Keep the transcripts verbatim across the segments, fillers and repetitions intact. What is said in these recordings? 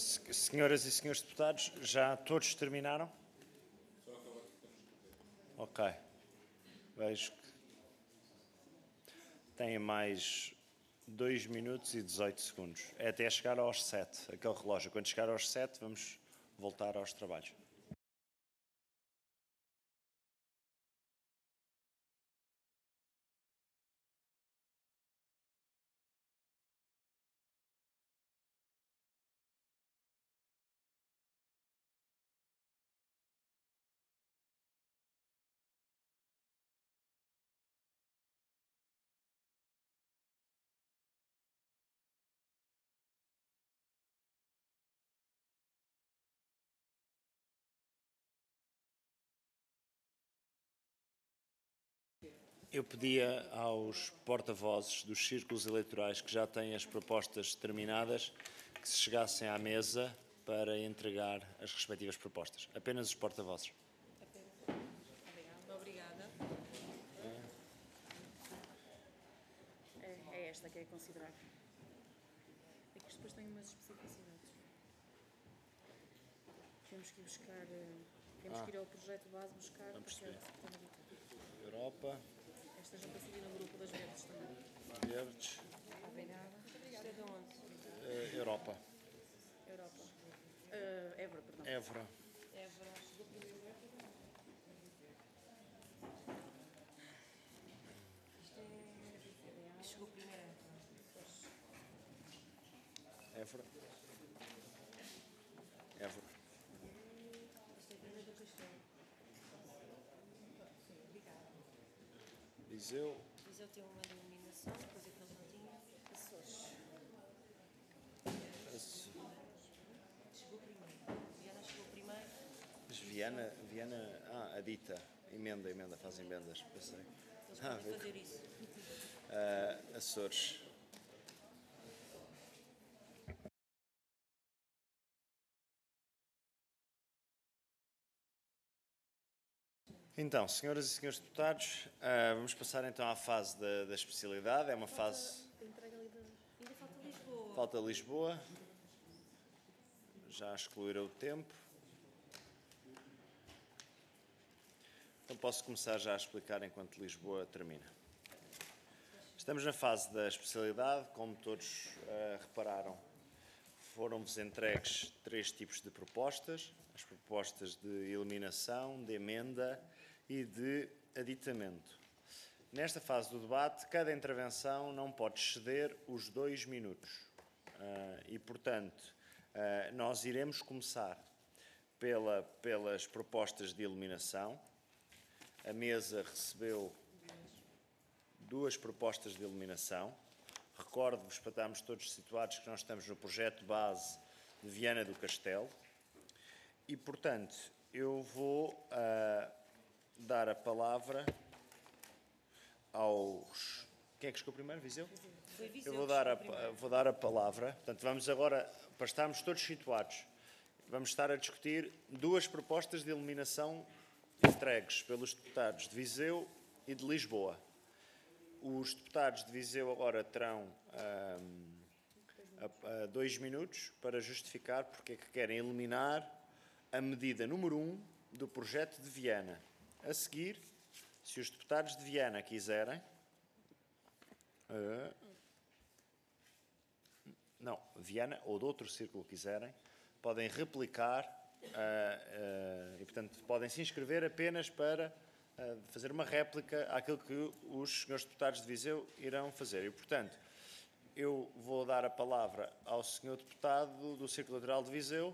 Senhoras e senhores deputados, já todos terminaram? Ok. Vejo que têm mais dois minutos e dezoito segundos. É até chegar aos sete, aquele relógio. Quando chegar aos sete, vamos voltar aos trabalhos. Eu pedia aos porta-vozes dos círculos eleitorais que já têm as propostas terminadas que se chegassem à mesa para entregar as respectivas propostas. Apenas os porta-vozes. Obrigada. Obrigada. É, é esta que é considerar. É que isto depois tem umas especificidades. Temos que ir buscar, temos ah. que ir ao projeto base buscar Não percebi. a Europa. Esta já para seguir no grupo das verdes também. Verdes. Obrigada. Isto é de onde? Uh, Europa. Europa. Uh, Évora, perdão. Évora. Évora. Chegou primeiro. Isto é... Chegou primeiro. Évora. Évora. Isto é primeiro do Castelo. Viseu. Viseu tem uma denominação, coisa que eles não tinham. Açores. Açores. Chegou primeiro. Viana chegou primeiro. Mas Viana, Viana, ah, a dita, emenda, emenda, fazem emendas, pensei. Eles podem ah, fazer isso. Uh, Açores. Então, senhoras e senhores deputados, uh, vamos passar então à fase da, da especialidade. É uma falta, fase... Ainda falta Lisboa. Falta Lisboa. Já excluíram o tempo. Então posso começar já a explicar enquanto Lisboa termina. Estamos na fase da especialidade. Como todos uh, repararam, foram-vos entregues três tipos de propostas. As propostas de eliminação, de emenda e de aditamento. Nesta fase do debate, cada intervenção não pode exceder os dois minutos. Uh, e, portanto, uh, nós iremos começar pela, pelas propostas de eliminação. A mesa recebeu duas propostas de eliminação. Recordo-vos, para estarmos todos situados, que nós estamos no projeto base de Viana do Castelo. E, portanto, eu vou uh, dar a palavra aos... Quem é que chegou primeiro? Viseu? Foi Viseu. Eu vou dar, a, vou dar a palavra. Portanto, vamos agora, para estarmos todos situados, vamos estar a discutir duas propostas de eliminação entregues pelos deputados de Viseu e de Lisboa. Os deputados de Viseu agora terão um, a, a dois minutos para justificar porque é que querem eliminar a medida número um do projeto de Viana. A seguir, se os deputados de Viana quiserem... Uh, não, Viana ou de outro círculo quiserem, podem replicar uh, uh, e, portanto, podem se inscrever apenas para uh, fazer uma réplica àquilo que os senhores deputados de Viseu irão fazer. E, portanto, eu vou dar a palavra ao senhor deputado do Círculo Eleitoral de Viseu,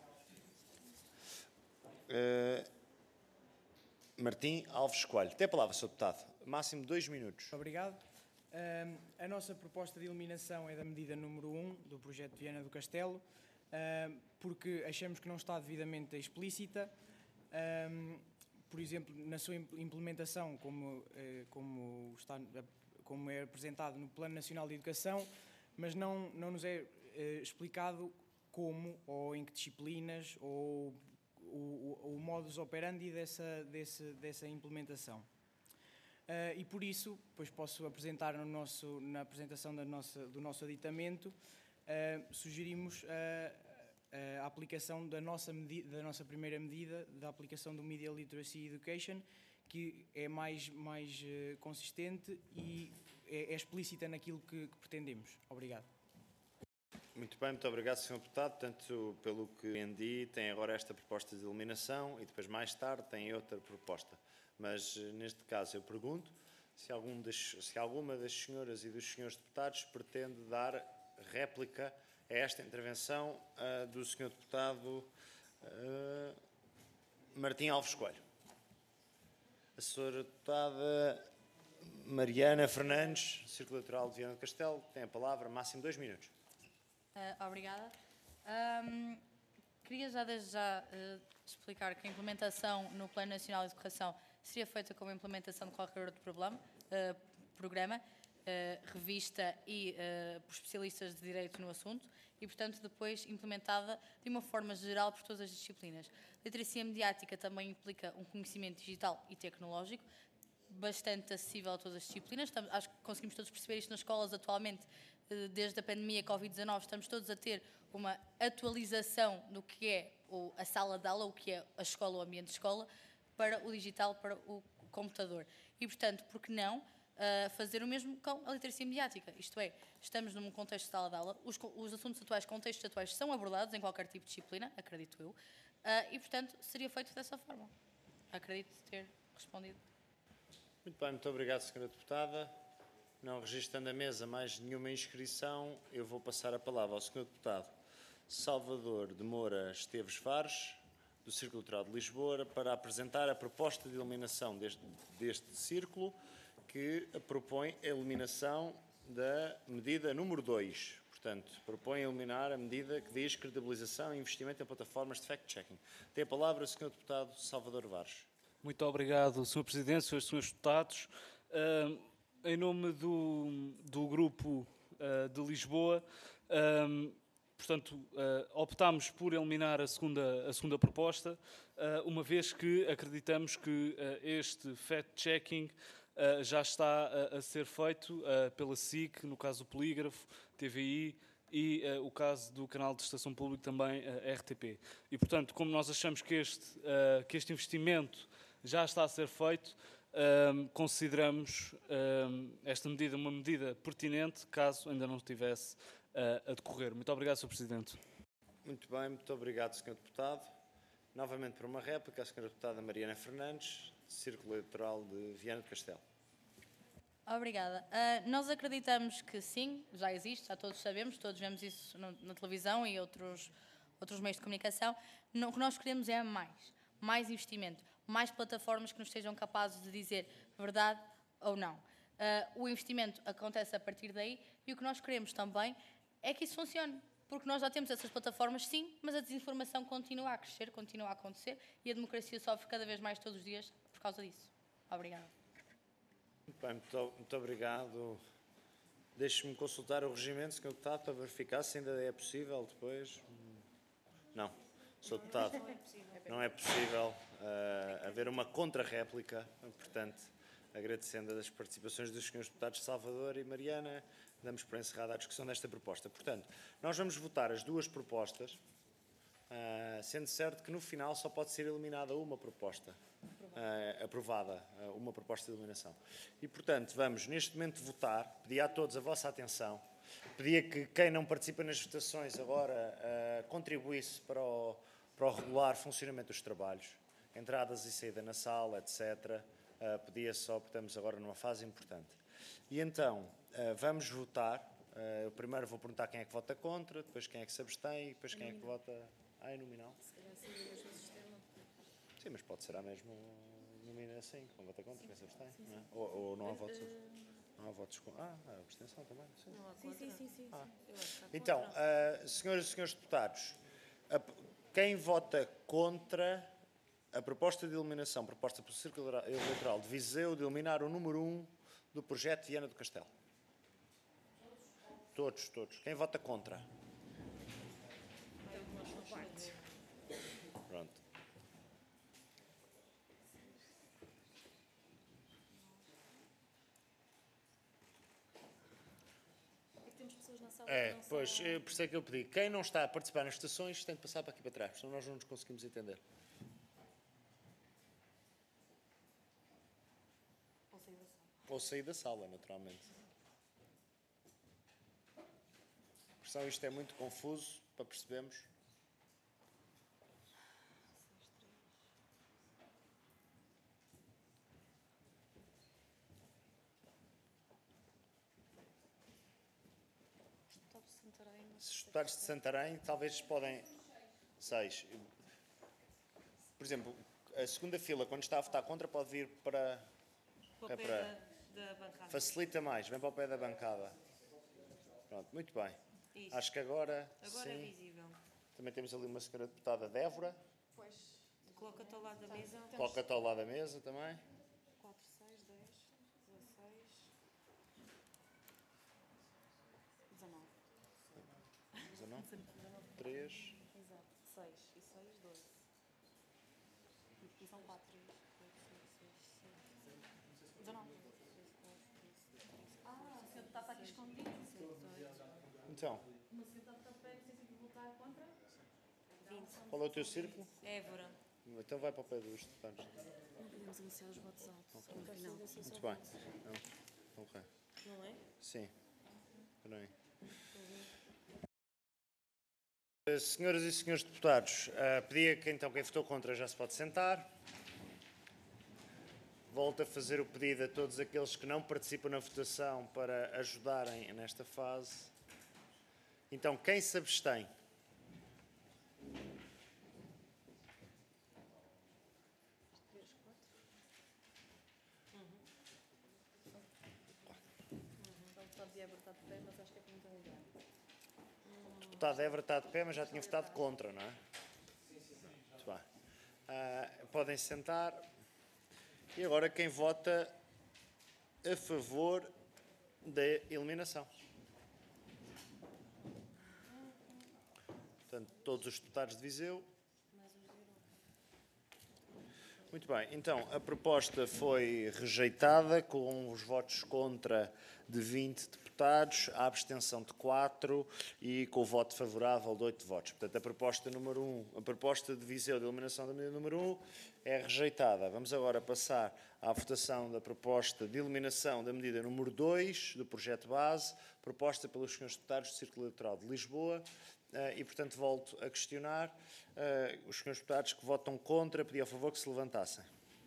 Uh, Martim Alves Coelho. Tem a palavra, senhor Deputado. Máximo dois minutos. Obrigado. Uh, a nossa proposta de eliminação é da medida número um do projeto de Viana do Castelo, uh, porque achamos que não está devidamente explícita. Uh, por exemplo, na sua implementação, como, uh, como, está, como é apresentado no Plano Nacional de Educação, mas não, não nos é uh, explicado como, ou em que disciplinas, ou O, o, o modus operandi dessa, desse, dessa implementação. Uh, e por isso, pois posso apresentar no nosso, na apresentação da nossa, do nosso aditamento, uh, sugerimos uh, a aplicação da nossa, medida, da nossa primeira medida, da aplicação do Media Literacy Education, que é mais, mais uh, consistente e é, é explícita naquilo que, que pretendemos. Obrigado. Muito bem, muito obrigado, senhor Deputado. Portanto, pelo que entendi, tem agora esta proposta de eliminação e depois, mais tarde, tem outra proposta. Mas, neste caso, eu pergunto se, algum das, se alguma das senhoras e dos senhores deputados pretende dar réplica a esta intervenção uh, do senhor Deputado uh, Martim Alves Coelho. A senhora Deputada Mariana Fernandes, Círculo Eleitoral de Viana do Castelo, tem a palavra, máximo dois minutos. Uh, obrigada. Um, queria já desde já uh, explicar que a implementação no Plano Nacional de Educação seria feita como implementação de qualquer outro problema, uh, programa, uh, revista e uh, por especialistas de direito no assunto e, portanto, depois implementada de uma forma geral por todas as disciplinas. A literacia mediática também implica um conhecimento digital e tecnológico bastante acessível a todas as disciplinas. Estamos, acho que conseguimos todos perceber isto nas escolas atualmente. Desde a pandemia covid dezanove, estamos todos a ter uma atualização do que é a sala de aula, o que é a escola, o ambiente de escola, para o digital, para o computador. E, portanto, por que não uh, fazer o mesmo com a literacia mediática? Isto é, estamos num contexto de sala de aula, os, os assuntos atuais, contextos atuais, são abordados em qualquer tipo de disciplina, acredito eu, uh, e, portanto, seria feito dessa forma. Acredito ter respondido. Muito bem, muito obrigado, senhora Deputada. Não registrando a mesa mais nenhuma inscrição, eu vou passar a palavra ao senhor Deputado Salvador de Moura Esteves Fares, do Círculo Eleitoral de Lisboa, para apresentar a proposta de eliminação deste, deste círculo, que propõe a eliminação da medida número dois. Portanto, propõe eliminar a medida que diz credibilização e investimento em plataformas de fact-checking. Tem a palavra o senhor Deputado Salvador Vares. Muito obrigado, senhor Presidente, senhores, senhores deputados. Uh, Em nome do, do Grupo uh, de Lisboa, um, portanto, uh, optámos por eliminar a segunda, a segunda proposta, uh, uma vez que acreditamos que uh, este fact-checking uh, já está a, a ser feito uh, pela S I C, no caso do Polígrafo, T V I e uh, o caso do canal de estação pública também, uh, R T P. E, portanto, como nós achamos que este, uh, que este investimento já está a ser feito, Um, consideramos um, esta medida uma medida pertinente, caso ainda não estivesse uh, a decorrer. Muito obrigado, senhor Presidente. Muito bem, muito obrigado, senhor Deputado. Novamente para uma réplica, a senhora Deputada Mariana Fernandes, Círculo Eleitoral de Viana do Castelo. Obrigada. Uh, nós acreditamos que sim, já existe, já todos sabemos, todos vemos isso no, na televisão e outros, outros meios de comunicação. No, o que nós queremos é mais, mais investimento, mais plataformas que nos sejam capazes de dizer verdade ou não. Uh, o investimento acontece a partir daí e o que nós queremos também é que isso funcione, porque nós já temos essas plataformas, sim, mas a desinformação continua a crescer, continua a acontecer e a democracia sofre cada vez mais todos os dias por causa disso. Obrigada. Muito bem, muito, muito obrigado. Deixe-me consultar o regimento, senhor Deputado, para verificar se ainda é possível depois. Não, senhor Deputado, não é possível uh, haver uma contra-réplica, portanto, agradecendo as participações dos senhores deputados Salvador e Mariana, damos por encerrada a discussão desta proposta. Portanto, nós vamos votar as duas propostas, uh, sendo certo que no final só pode ser eliminada uma proposta, uh, aprovada, uh, uma proposta de eliminação. E, portanto, vamos neste momento votar, pedir a todos a vossa atenção, pedia que quem não participa nas votações agora uh, contribuísse para o, para o regular funcionamento dos trabalhos, entradas e saída na sala, etcétera. Uh, pedia só, porque estamos agora numa fase importante. E então, uh, vamos votar. Uh, eu primeiro vou perguntar quem é que vota contra, depois quem é que se abstém, e depois quem é que vota... Ah, é nominal? Se calhar seria o mesmo sistema. Sim, mas pode ser a mesma nominal assim, quem vota contra, quem se abstém, não é? Ou, ou não há votos... Não há votos com... Ah, há abstenção também. Sim, Não há contra. Sim, sim, sim. Ah. Eu acho que há Então, contra. uh, senhoras e senhores deputados, a, quem vota contra a proposta de eliminação, proposta pelo Círculo Eleitoral de Viseu, de eliminar o número um do projeto Viana do Castelo? Todos, todos. Quem vota contra? Pronto. É que temos pessoas pessoas na sala É, que não pois, são... eu- por isso é que eu pedi. Quem não está a participar nas votações tem de passar para aqui para trás, senão nós não nos conseguimos entender. Ou sair da sala. Ou sair da sala, naturalmente. A questão, isto é muito confuso para percebermos. Deputado de Santarém, mas Se os deputados de Santarém, talvez podem... Seis. Por exemplo, a segunda fila, quando está a votar contra, pode vir para... Para É o pé para- da, da bancada. Facilita mais, vem para o pé da bancada. Pronto, muito bem. Isso. Acho que agora, Agora é sim. visível. Também temos ali uma senhora deputada de Évora. Pois, Coloca-te ao lado da mesa. Coloca-te ao lado da mesa também. quatro, seis, dez, dezasseis, dezanove. dezanove, três. Exato. seis e seis, doze. E são quatro. dezanove. Ah, o senhor está aqui escondido. Então, O senhor está a pé, você tem que votar contra? vinte. qual é o teu círculo? Évora. Então vai para o pé dos deputados. Não podemos anunciar os votos altos no final. Muito bem. Não. Ok. Não é? Sim. Espera aí. Eh, Senhoras e senhores deputados, eh, pedia que então quem votou contra já se pode sentar. Volto a fazer o pedido a todos aqueles que não participam na votação para ajudarem nesta fase. Então, quem se abstém? O deputado de Évora está de pé, mas acho que é para não ter lugar. O deputado Évora está de pé, mas já tinha votado contra, não é? Muito bem. Ah, podem sentar. E agora quem vota a favor da eliminação? Portanto, todos os deputados de Viseu. Muito bem, então a proposta foi rejeitada com os votos contra de vinte deputados, a abstenção de quatro e com o voto favorável de oito votos. Portanto, a proposta número um, a proposta de Viseu de eliminação da medida número um é rejeitada. Vamos agora passar à votação da proposta de eliminação da medida número dois do projeto base, proposta pelos senhores deputados do Círculo Eleitoral de Lisboa. Uh, e, portanto, volto a questionar uh, os senhores deputados que votam contra, pedir ao favor que se levantassem.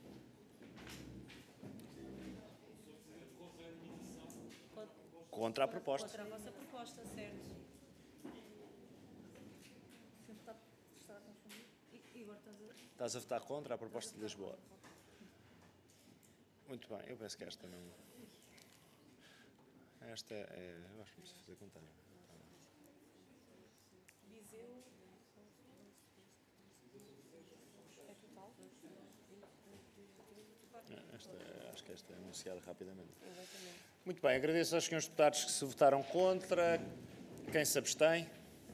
Contra a proposta. Contra a vossa proposta, certo? O senhor está, está a confundir? E, e agora estás a... Estás a votar contra a proposta de Lisboa? Muito bem, eu penso que esta não... Esta é... Eu acho que não preciso fazer contagem. Viseu. É total? Esta, acho que esta é anunciada rapidamente. Muito bem, agradeço aos senhores deputados que se votaram contra. Quem se abstém?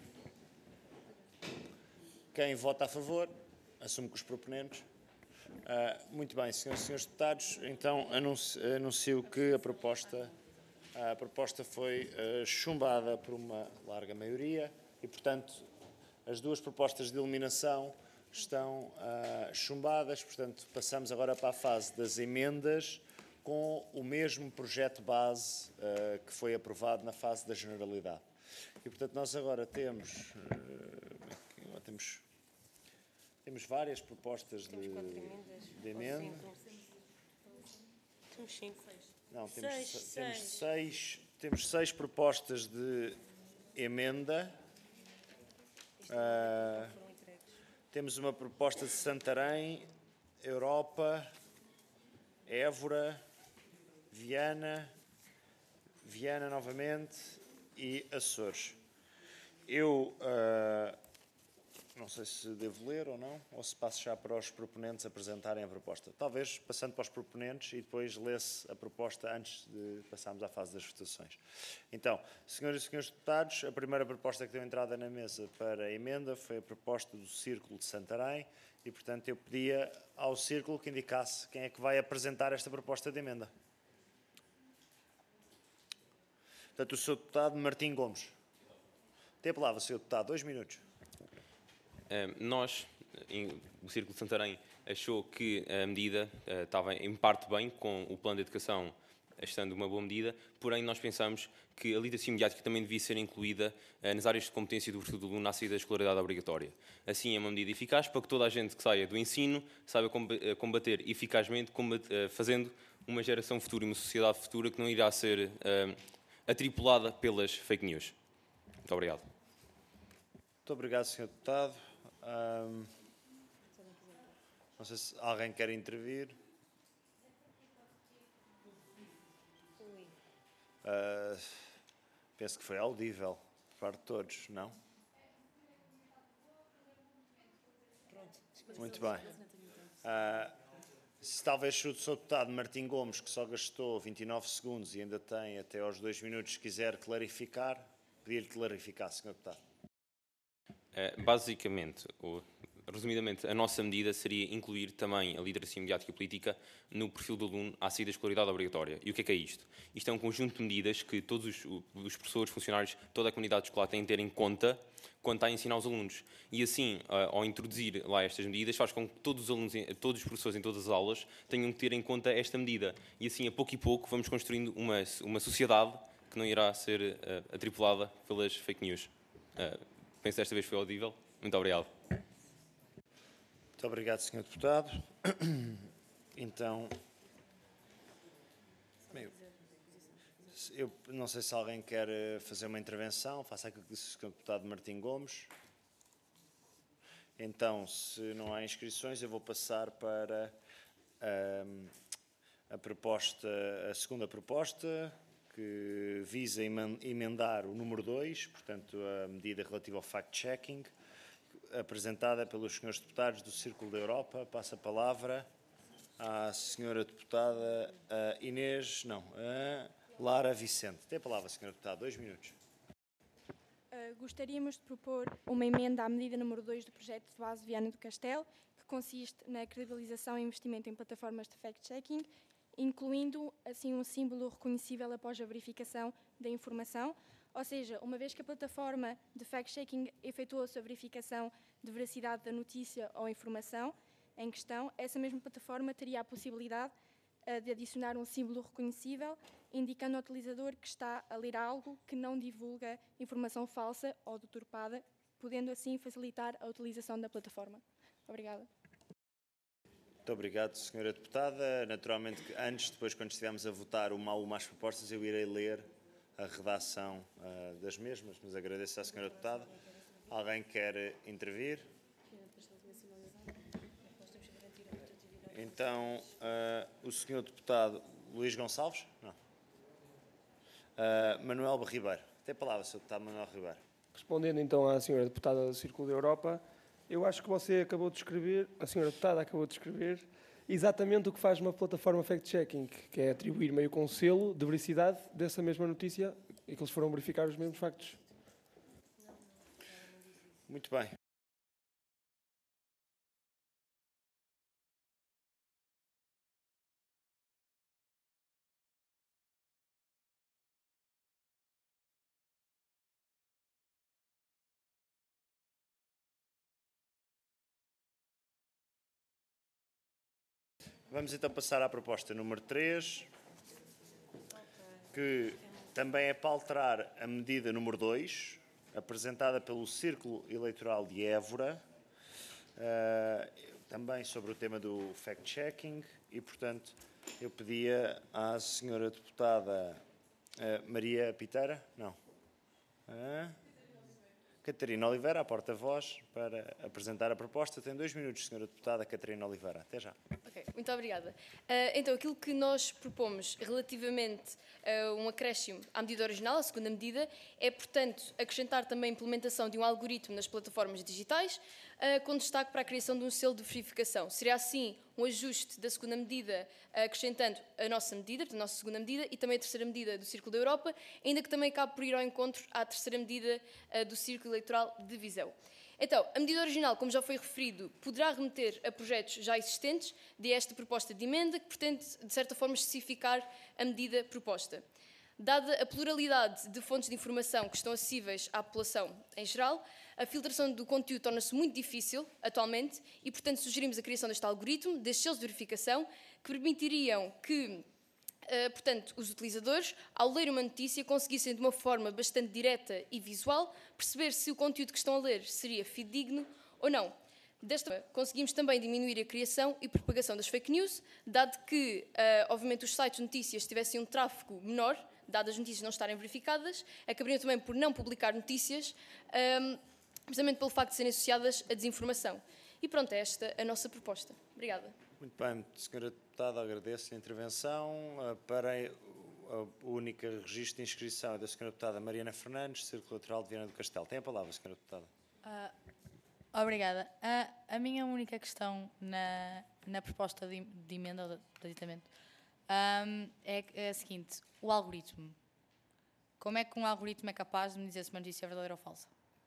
Quem vota a favor? Assumo que os proponentes. Ah, muito bem, senhoras e senhores deputados, então anuncio, anuncio que a proposta, a proposta foi ah, chumbada por uma larga maioria e, portanto, as duas propostas de eliminação estão ah, chumbadas. Portanto, passamos agora para a fase das emendas com o mesmo projeto base ah, que foi aprovado na fase da generalidade. E, portanto, nós agora temos, ah, temos, temos várias propostas de, Temos quatro emendas. de emenda. Temos cinco. Não, temos Seis, se- temos seis. seis, temos seis propostas de emenda. Ah, Foram entregues. temos uma proposta de Santarém, Europa, Évora, Viana, Viana novamente e Açores. Eu ah, não sei se devo ler ou não, ou se passo já para os proponentes apresentarem a proposta. Talvez passando para os proponentes e depois lê-se a proposta antes de passarmos à fase das votações. Então, senhoras e senhores deputados, a primeira proposta que deu entrada na mesa para a emenda foi a proposta do Círculo de Santarém e, portanto, eu pedia ao Círculo que indicasse quem é que vai apresentar esta proposta de emenda. Portanto, o senhor Deputado Martim Gomes. Tem a palavra, senhor Deputado, dois minutos. Uh, nós, em, o Círculo de Santarém, achou que a medida uh, estava em parte bem, com o plano de educação estando uma boa medida, porém nós pensamos que a literacia mediática também devia ser incluída uh, nas áreas de competência do perfil do aluno à saída da escolaridade obrigatória. Assim é uma medida eficaz para que toda a gente que saia do ensino saiba combater eficazmente, combater, uh, fazendo uma geração futura e uma sociedade futura que não irá ser uh, atripulada pelas fake news. Muito obrigado. Muito obrigado, senhor Deputado. Um, não sei se alguém quer intervir. Uh, penso que foi audível por parte de todos, não? Muito bem. Uh, se talvez o senhor Deputado Martim Gomes, que só gastou vinte e nove segundos e ainda tem até aos dois minutos, quiser clarificar, pedir-lhe clarificar, senhor Deputado. Uh, basicamente, o, resumidamente, a nossa medida seria incluir também a literacia mediática e política no perfil do aluno à saída da escolaridade obrigatória. E o que é que é isto? Isto é um conjunto de medidas que todos os, os professores, funcionários, toda a comunidade escolar têm de ter em conta quando está a ensinar os alunos. E assim, uh, ao introduzir lá estas medidas, faz com que todos os alunos, todos os professores em todas as aulas tenham que ter em conta esta medida. E assim, a pouco e pouco, vamos construindo uma, uma sociedade que não irá ser uh, atripulada pelas fake news. Uh, penso que desta vez foi audível. Muito obrigado. Muito obrigado, senhor Deputado. Então, eu, eu não sei se alguém quer fazer uma intervenção. Faça aquilo que disse o senhor Deputado Martim Gomes. Então, se não há inscrições, eu vou passar para um, a proposta, a segunda proposta, que visa emendar o número dois, portanto, a medida relativa ao fact-checking, apresentada pelos senhores deputados do Círculo da Europa. Passa a palavra à senhora deputada Inês, não, a Lara Vicente. Tem a palavra, senhora deputada, dois minutos. Uh, gostaríamos de propor uma emenda à medida número dois do projeto de base Viana do Castelo, que consiste na credibilização e investimento em plataformas de fact-checking, incluindo assim um símbolo reconhecível após a verificação da informação. Ou seja, uma vez que a plataforma de fact-checking efetuou a sua verificação de veracidade da notícia ou informação em questão, essa mesma plataforma teria a possibilidade uh, de adicionar um símbolo reconhecível, indicando ao utilizador que está a ler algo que não divulga informação falsa ou deturpada, podendo assim facilitar a utilização da plataforma. Obrigada. Muito obrigado, senhora deputada. Naturalmente, antes, depois, quando estivermos a votar uma a uma as propostas, eu irei ler a redação uh, das mesmas, mas agradeço à senhora deputada. Alguém quer intervir? Então, uh, o senhor deputado Luís Gonçalves? Não. Uh, Manuel Ribeiro. Tem a palavra, senhor deputado Manuel Ribeiro. Respondendo então à senhora deputada do Círculo da Europa, eu acho que você acabou de escrever, a senhora deputada acabou de escrever, exatamente o que faz uma plataforma fact-checking, que é atribuir meio com selo de veracidade dessa mesma notícia e que eles foram verificar os mesmos factos. Muito bem. Vamos então passar à proposta número três, que também é para alterar a medida número dois, apresentada pelo Círculo Eleitoral de Évora, uh, também sobre o tema do fact-checking, e, portanto, eu pedia à senhora deputada uh, Maria Piteira, não, uh, Catarina Oliveira, a porta-voz, para apresentar a proposta. Tem dois minutos, senhora deputada Catarina Oliveira. Até já. Ok, muito obrigada. Uh, então, aquilo que nós propomos relativamente a um acréscimo à medida original, a segunda medida, é, portanto, acrescentar também a implementação de um algoritmo nas plataformas digitais, uh, com destaque para a criação de um selo de verificação. Seria, assim, um ajuste da segunda medida, uh, acrescentando a nossa medida, a nossa segunda medida, e também a terceira medida do Círculo da Europa, ainda que também acabe por ir ao encontro à terceira medida uh, do Círculo Eleitoral de Viseu. Então, a medida original, como já foi referido, poderá remeter a projetos já existentes de esta proposta de emenda, que pretende, de certa forma, especificar a medida proposta. Dada a pluralidade de fontes de informação que estão acessíveis à população em geral, a filtração do conteúdo torna-se muito difícil atualmente e, portanto, sugerimos a criação deste algoritmo, destes selos de verificação, que permitiriam que, uh, portanto, os utilizadores, ao ler uma notícia, conseguissem de uma forma bastante direta e visual perceber se o conteúdo que estão a ler seria fidedigno ou não. Desta forma, conseguimos também diminuir a criação e propagação das fake news, dado que, uh, obviamente, os sites de notícias tivessem um tráfego menor, dadas as notícias não estarem verificadas, acabariam também por não publicar notícias, um, precisamente pelo facto de serem associadas à desinformação. E pronto, é esta a nossa proposta. Obrigada. Muito bem, senhora Deputada, agradeço a intervenção. Uh, Para o único registro de inscrição é da senhora Deputada Mariana Fernandes, Círculo Eleitoral de Viana do Castelo. Tem a palavra, senhora Deputada. Uh, obrigada. Uh, a minha única questão na, na proposta de, de emenda ou de, de aditamento um, é, é a seguinte: o algoritmo. Como é que um algoritmo é capaz de me dizer se uma notícia é verdadeira ou falsa?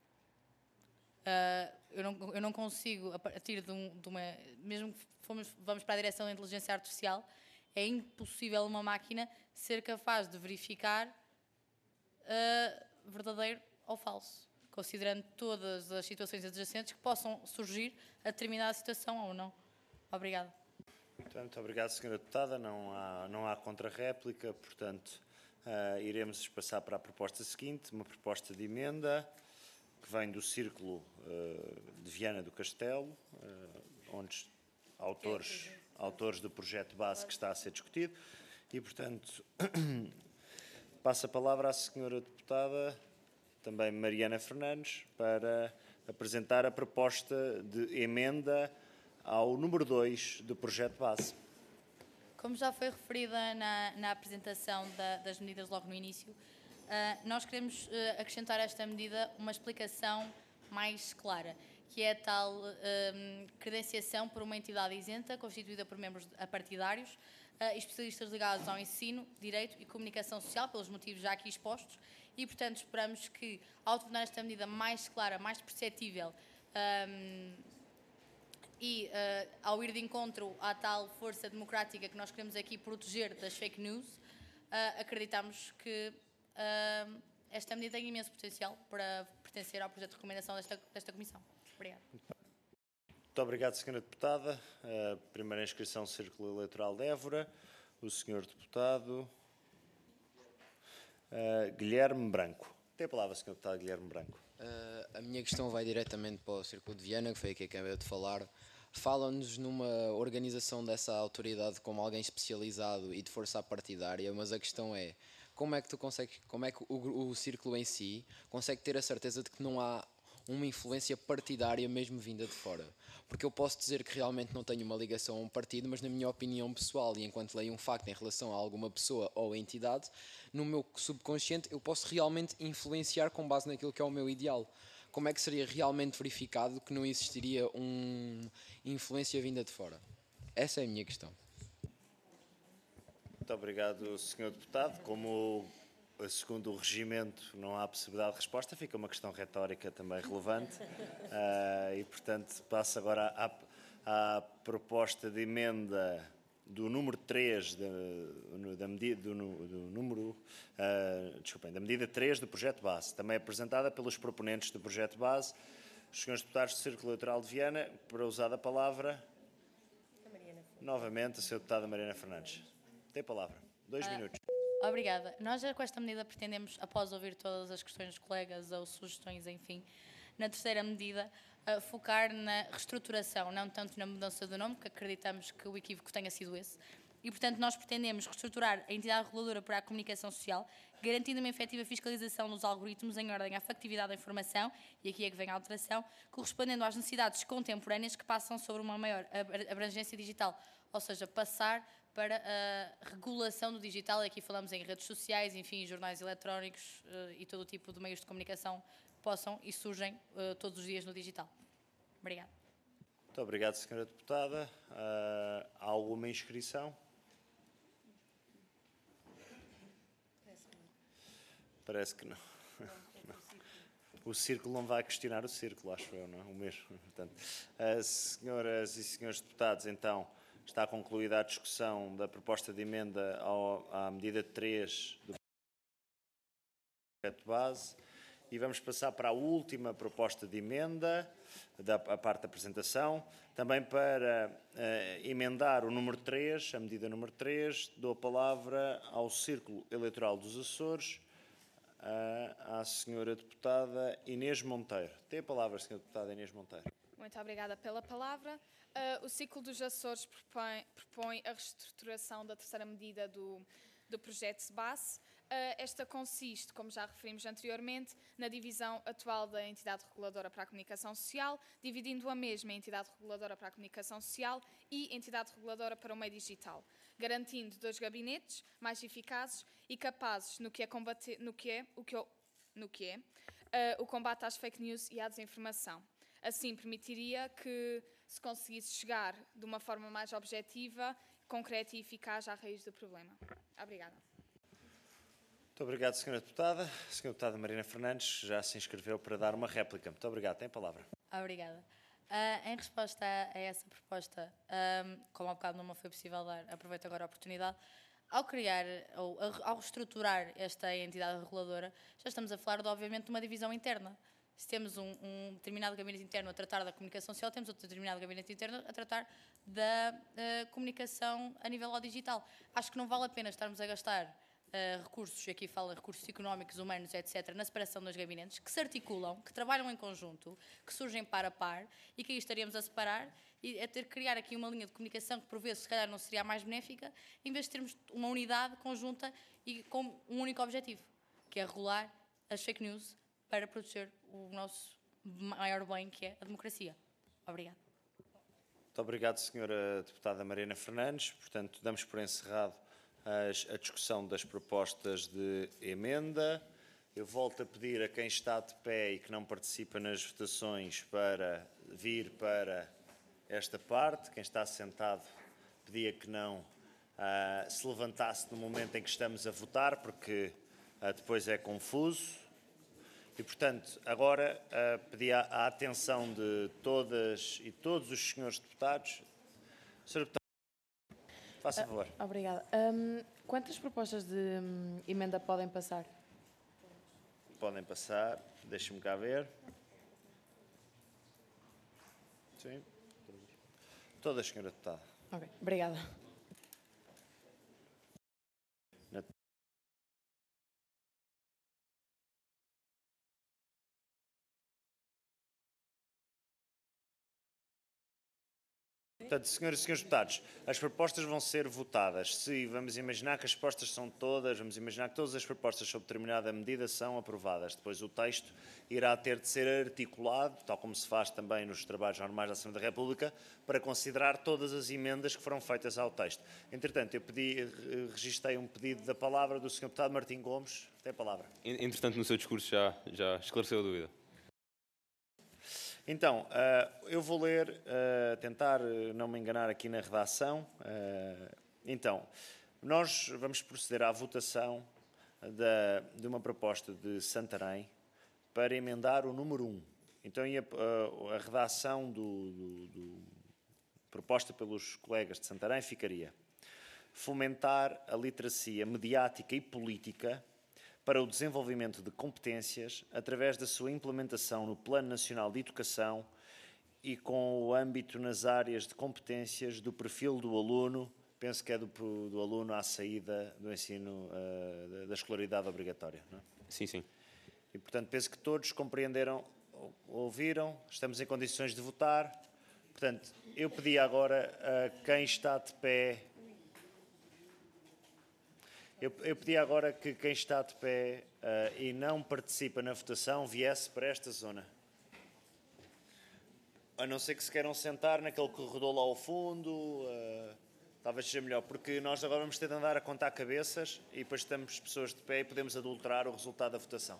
Uh, eu, não, eu não consigo, a partir de, um, de uma... Mesmo que fomos, vamos para a direção da inteligência artificial, é impossível uma máquina ser capaz de verificar uh, verdadeiro ou falso, considerando todas as situações adjacentes que possam surgir a determinada situação ou não. Obrigada. Muito obrigado, senhora Deputada. Não há, não há contra-réplica, portanto, uh, iremos passar para a proposta seguinte, uma proposta de emenda que vem do Círculo uh, de Viana do Castelo, uh, onde autores, autores do projeto base que está a ser discutido, e, portanto, passo a palavra à senhora Deputada, também Mariana Fernandes, para apresentar a proposta de emenda ao número dois do projeto base. Como já foi referida na, na apresentação da, das medidas logo no início, uh, nós queremos uh, acrescentar a esta medida uma explicação mais clara, que é a tal um, credenciação por uma entidade isenta, constituída por membros apartidários uh, e especialistas ligados ao ensino, direito e comunicação social, pelos motivos já aqui expostos, e, portanto, esperamos que, ao tornar esta medida mais clara, mais perceptível, um, e uh, ao ir de encontro à tal força democrática que nós queremos aqui proteger das fake news, uh, acreditamos que uh, esta medida tem imenso potencial para pertencer ao projeto de recomendação desta, desta Comissão. Obrigada. Muito obrigado, senhora Deputada. A primeira inscrição, Círculo Eleitoral de Évora. O senhor Deputado uh, Guilherme Branco. Tem a palavra, senhor Deputado Guilherme Branco. Uh, a minha questão vai diretamente para o Círculo de Viana, que foi aqui que acabei de falar. Fala-nos numa organização dessa autoridade como alguém especializado e de força partidária, mas a questão é, como é que tu consegues, como é que o, o Círculo em si consegue ter a certeza de que não há uma influência partidária mesmo vinda de fora? Porque eu posso dizer que realmente não tenho uma ligação a um partido, mas na minha opinião pessoal, e enquanto leio um facto em relação a alguma pessoa ou entidade, no meu subconsciente eu posso realmente influenciar com base naquilo que é o meu ideal. Como é que seria realmente verificado que não existiria uma influência vinda de fora? Essa é a minha questão. Muito obrigado, senhor Deputado. Como, segundo o regimento, não há possibilidade de resposta, fica uma questão retórica também relevante. Uh, e, portanto, passo agora à, à proposta de emenda do número três da, da medida do, do número uh, desculpem, da medida três do projeto base, também apresentada pelos proponentes do projeto base, os senhores deputados do Círculo Eleitoral de Viana, para usar a palavra novamente a senhora deputada Mariana Fernandes. Tem a palavra. Dois uh, minutos. Obrigada. Nós já com esta medida pretendemos, após ouvir todas as questões dos colegas ou sugestões, enfim, na terceira medida, Uh, focar na reestruturação, não tanto na mudança do nome, que acreditamos que o equívoco tenha sido esse. E, portanto, nós pretendemos reestruturar a entidade reguladora para a comunicação social, garantindo uma efetiva fiscalização dos algoritmos em ordem à factibilidade da informação, e aqui é que vem a alteração, correspondendo às necessidades contemporâneas que passam sobre uma maior abrangência digital, ou seja, passar para a regulação do digital, e aqui falamos em redes sociais, enfim, jornais eletrónicos uh, e todo o tipo de meios de comunicação possam e surgem uh, todos os dias no digital. Obrigada. Muito obrigado, senhora Deputada. Uh, há alguma inscrição? Parece que não. não. O Círculo não vai questionar o Círculo, acho eu, não é? O mesmo. Portanto, uh, senhoras e senhores deputados, então, está concluída a discussão da proposta de emenda ao, à medida três do projeto base. E vamos passar para a última proposta de emenda, da a parte da apresentação, também para uh, emendar o número três, a medida número três, dou a palavra ao Círculo Eleitoral dos Açores, uh, à senhora deputada Inês Monteiro. Tem a palavra, senhora deputada Inês Monteiro. Muito obrigada pela palavra. Uh, o Círculo dos Açores propõe, propõe a reestruturação da terceira medida do, do projeto S B A S. Uh, esta consiste, como já referimos anteriormente, na divisão atual da entidade reguladora para a comunicação social, dividindo a mesma em entidade reguladora para a comunicação social e entidade reguladora para o meio digital, garantindo dois gabinetes mais eficazes e capazes no que é, combater, no que é, o, que eu, no que é uh, o combate às fake news e à desinformação. Assim, permitiria que se conseguisse chegar de uma forma mais objetiva, concreta e eficaz à raiz do problema. Obrigada. Muito obrigado, senhora deputada. A senhora deputada Marina Fernandes já se inscreveu para dar uma réplica. Muito obrigado. Tem a palavra. Obrigada. Uh, em resposta a, a essa proposta, um, como há bocado não me foi possível dar, aproveito agora a oportunidade. Ao criar, ou ao reestruturar esta entidade reguladora, já estamos a falar, de, obviamente, de uma divisão interna. Se temos um, um determinado gabinete interno a tratar da comunicação social, temos outro determinado gabinete interno a tratar da uh, comunicação a nível digital. Acho que não vale a pena estarmos a gastar uh, recursos, aqui fala recursos económicos, humanos, etcétera, na separação dos gabinetes, que se articulam, que trabalham em conjunto, que surgem par a par, e que aí estaríamos a separar e a ter que criar aqui uma linha de comunicação que, por vezes, se calhar não seria a mais benéfica, em vez de termos uma unidade conjunta e com um único objetivo, que é regular as fake news para proteger o nosso maior bem, que é a democracia. Obrigada. Muito obrigado, senhora deputada Marina Fernandes. Portanto, damos por encerrado as, a discussão das propostas de emenda. Eu volto a pedir a quem está de pé e que não participa nas votações para vir para esta parte. Quem está sentado pedia que não uh, se levantasse no momento em que estamos a votar, porque uh, depois é confuso. E, portanto, agora uh, pedi a, a atenção de todas e todos os senhores deputados. senhor Deputado, faça favor. Uh, obrigada. Um, quantas propostas de um, emenda podem passar? Podem passar. Deixe-me cá ver. Sim. Todas, senhora deputada. Ok, obrigada. Portanto, senhoras e senhores deputados, as propostas vão ser votadas. Se vamos imaginar que as propostas são todas, vamos imaginar que todas as propostas sobre determinada medida são aprovadas. Depois o texto irá ter de ser articulado, tal como se faz também nos trabalhos normais da Assembleia da República, para considerar todas as emendas que foram feitas ao texto. Entretanto, eu pedi, registrei um pedido da palavra do senhor deputado Martim Gomes. Tem a palavra. Entretanto, no seu discurso já, já esclareceu a dúvida. Então, uh, eu vou ler, uh, tentar não me enganar aqui na redação. Uh, então, nós vamos proceder à votação da, de uma proposta de Santarém para emendar o número um. Então, e a, a, a redação do, do, do, proposta pelos colegas de Santarém ficaria: fomentar a literacia mediática e política para o desenvolvimento de competências através da sua implementação no Plano Nacional de Educação e com o âmbito nas áreas de competências do perfil do aluno, penso que é do, do aluno à saída do ensino, uh, da escolaridade obrigatória, não é? Sim, sim. E, portanto, penso que todos compreenderam, ouviram, estamos em condições de votar. Portanto, eu pedi agora a quem está de pé... Eu, eu pedi agora que quem está de pé uh, e não participa na votação viesse para esta zona. A não ser que se queiram sentar naquele corredor lá ao fundo, uh, talvez seja melhor, porque nós agora vamos ter de andar a contar cabeças e depois estamos pessoas de pé e podemos adulterar o resultado da votação.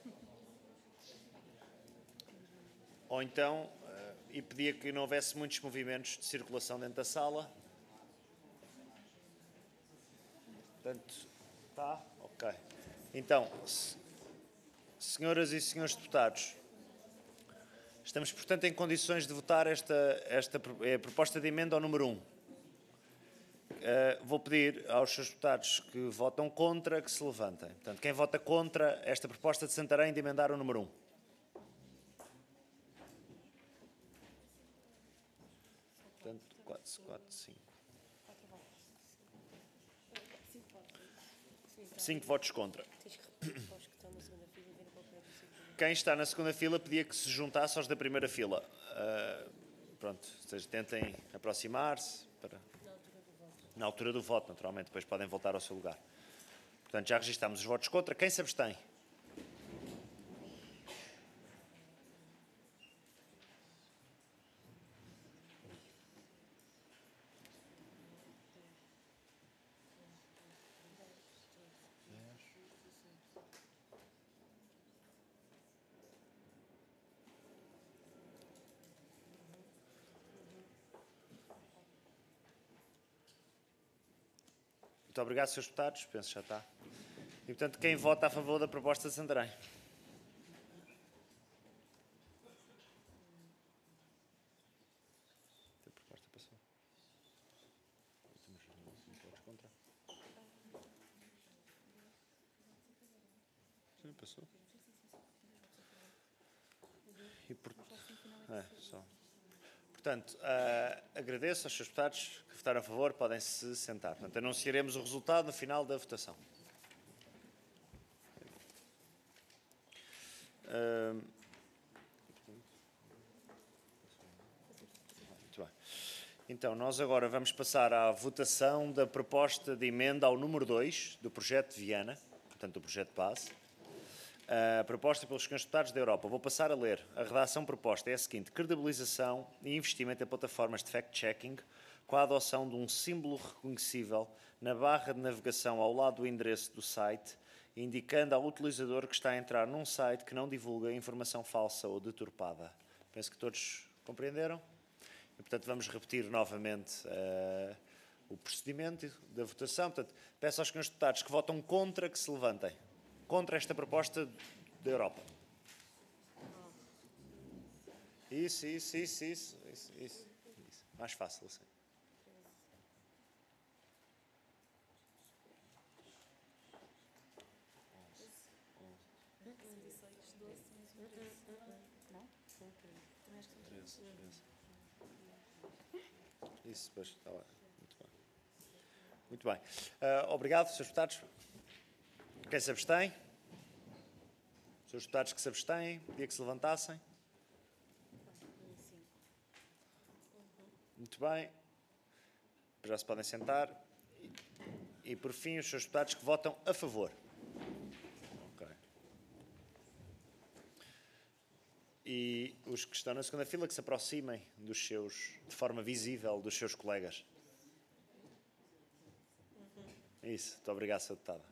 Ou então, uh, e pedia que não houvesse muitos movimentos de circulação dentro da sala. Portanto... Tá? Ok. Então, senhoras e senhores deputados, estamos, portanto, em condições de votar esta, esta é a proposta de emenda ao número um. uh, vou pedir aos seus deputados que votam contra que se levantem. Portanto, quem vota contra esta proposta de Santarém de emendar o número um? Portanto, quatro, quatro, cinco. Cinco votos contra. Quem está na segunda fila pedia que se juntasse aos da primeira fila. Uh, pronto, ou seja, tentem aproximar-se para... na altura do voto, naturalmente, depois podem voltar ao seu lugar. Portanto, já registámos os votos contra. Quem se abstém? Muito obrigado, senhores deputados. Penso que já está. E, portanto, quem vota a favor da proposta de Santarém? A proposta passou. Votos contra? Sim, passou. E por... é, só. Portanto, uh, agradeço aos seus deputados que votaram a favor, podem se sentar. Portanto, anunciaremos o resultado no final da votação. Uh, muito bem. Então, nós agora vamos passar à votação da proposta de emenda ao número dois do projeto de Viana, portanto, do projeto base. A proposta pelos senhores deputados da Europa. Vou passar a ler. A redação proposta é a seguinte: credibilização e investimento em plataformas de fact-checking com a adoção de um símbolo reconhecível na barra de navegação ao lado do endereço do site, indicando ao utilizador que está a entrar num site que não divulga informação falsa ou deturpada. Penso que todos compreenderam. E, portanto, vamos repetir novamente uh, o procedimento da votação. Portanto, peço aos senhores deputados que votam contra que se levantem. Contra esta proposta da Europa. Isso, isso, isso, isso, isso, isso, isso. Mais fácil assim. Isso, pois, está lá. Muito bem. Muito bem. Uh, obrigado, senhores deputados. Quem se abstém? Os senhores deputados que se abstêm, pedia que se levantassem. Muito bem. Já se podem sentar. E, e por fim, os senhores deputados que votam a favor. Ok. E os que estão na segunda fila que se aproximem dos seus, de forma visível, dos seus colegas. Isso. Muito obrigado, senhor deputado.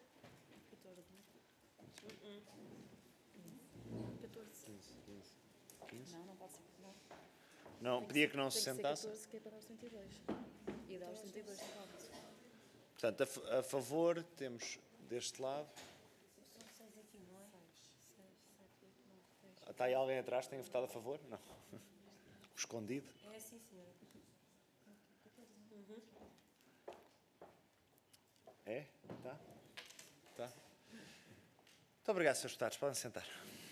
Não, não pode ser. Não, não pedia que não se sentasse. Tem que ser catorze, que é para os setenta e dois. E dá os setenta e dois. Portanto, a, a favor, temos deste lado. Está aí alguém atrás que tenha votado a favor? Não. Escondido? É sim, senhora. Uhum. É? Tá? Tá. Muito obrigado, senhores deputados. Podem sentar.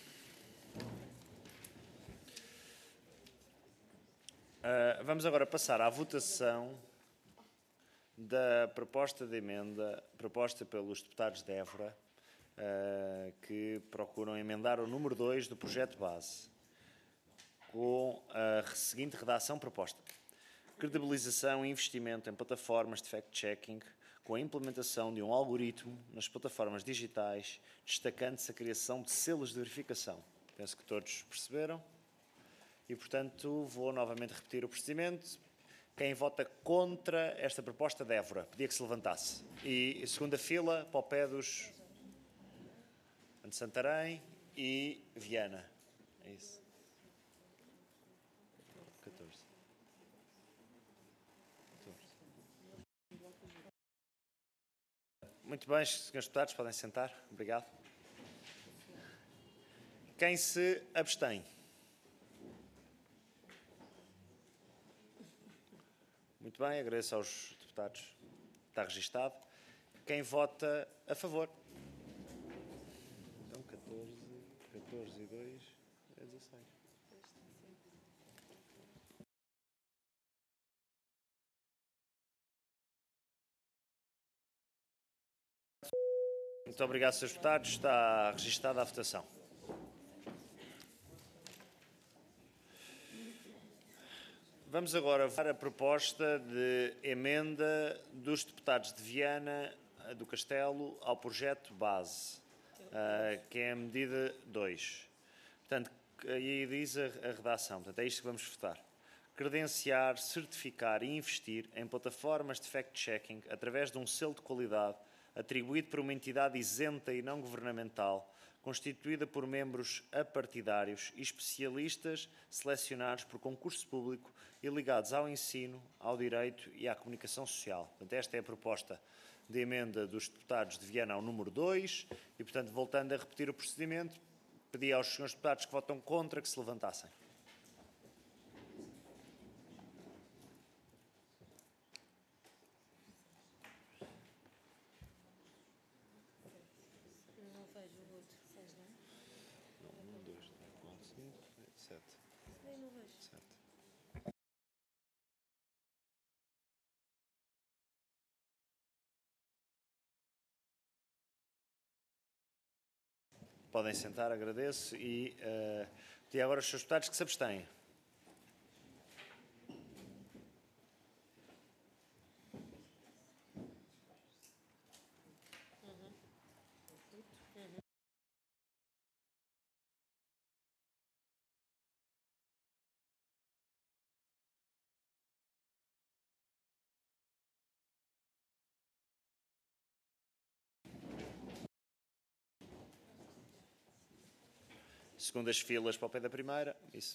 Uh, vamos agora passar à votação da proposta de emenda proposta pelos deputados de Évora, uh, que procuram emendar o número dois do projeto base, com a seguinte redação proposta: credibilização e investimento em plataformas de fact-checking com a implementação de um algoritmo nas plataformas digitais, destacando-se a criação de selos de verificação. Penso que todos perceberam. E, portanto, vou novamente repetir o procedimento. Quem vota contra esta proposta de Évora, pedia que se levantasse. E segunda fila, para o pé dos de Santarém e Viana. É isso. catorze. Muito bem, senhores deputados, podem sentar. Obrigado. Quem se abstém? Muito bem, agradeço aos deputados Está registado. Quem vota a favor? Então, catorze, catorze e dois é dezasseis. Muito obrigado, senhores Deputados. Está registada a votação. Vamos agora ver a proposta de emenda dos deputados de Viana do Castelo ao projeto base, uh, que é a medida dois. Portanto, aí diz a, a redação, portanto, é isto que vamos votar. Credenciar, certificar e investir em plataformas de fact-checking através de um selo de qualidade atribuído por uma entidade isenta e não governamental, constituída por membros apartidários e especialistas selecionados por concurso público e ligados ao ensino, ao direito e à comunicação social. Portanto, esta é a proposta de emenda dos deputados de Viana ao número dois e, portanto, voltando a repetir o procedimento, pedi aos senhores deputados que votam contra que se levantassem. Podem sentar, agradeço. E uh, pedi agora aos senhores deputados que se abstêm. Segundas filas para o pé da primeira. Isso.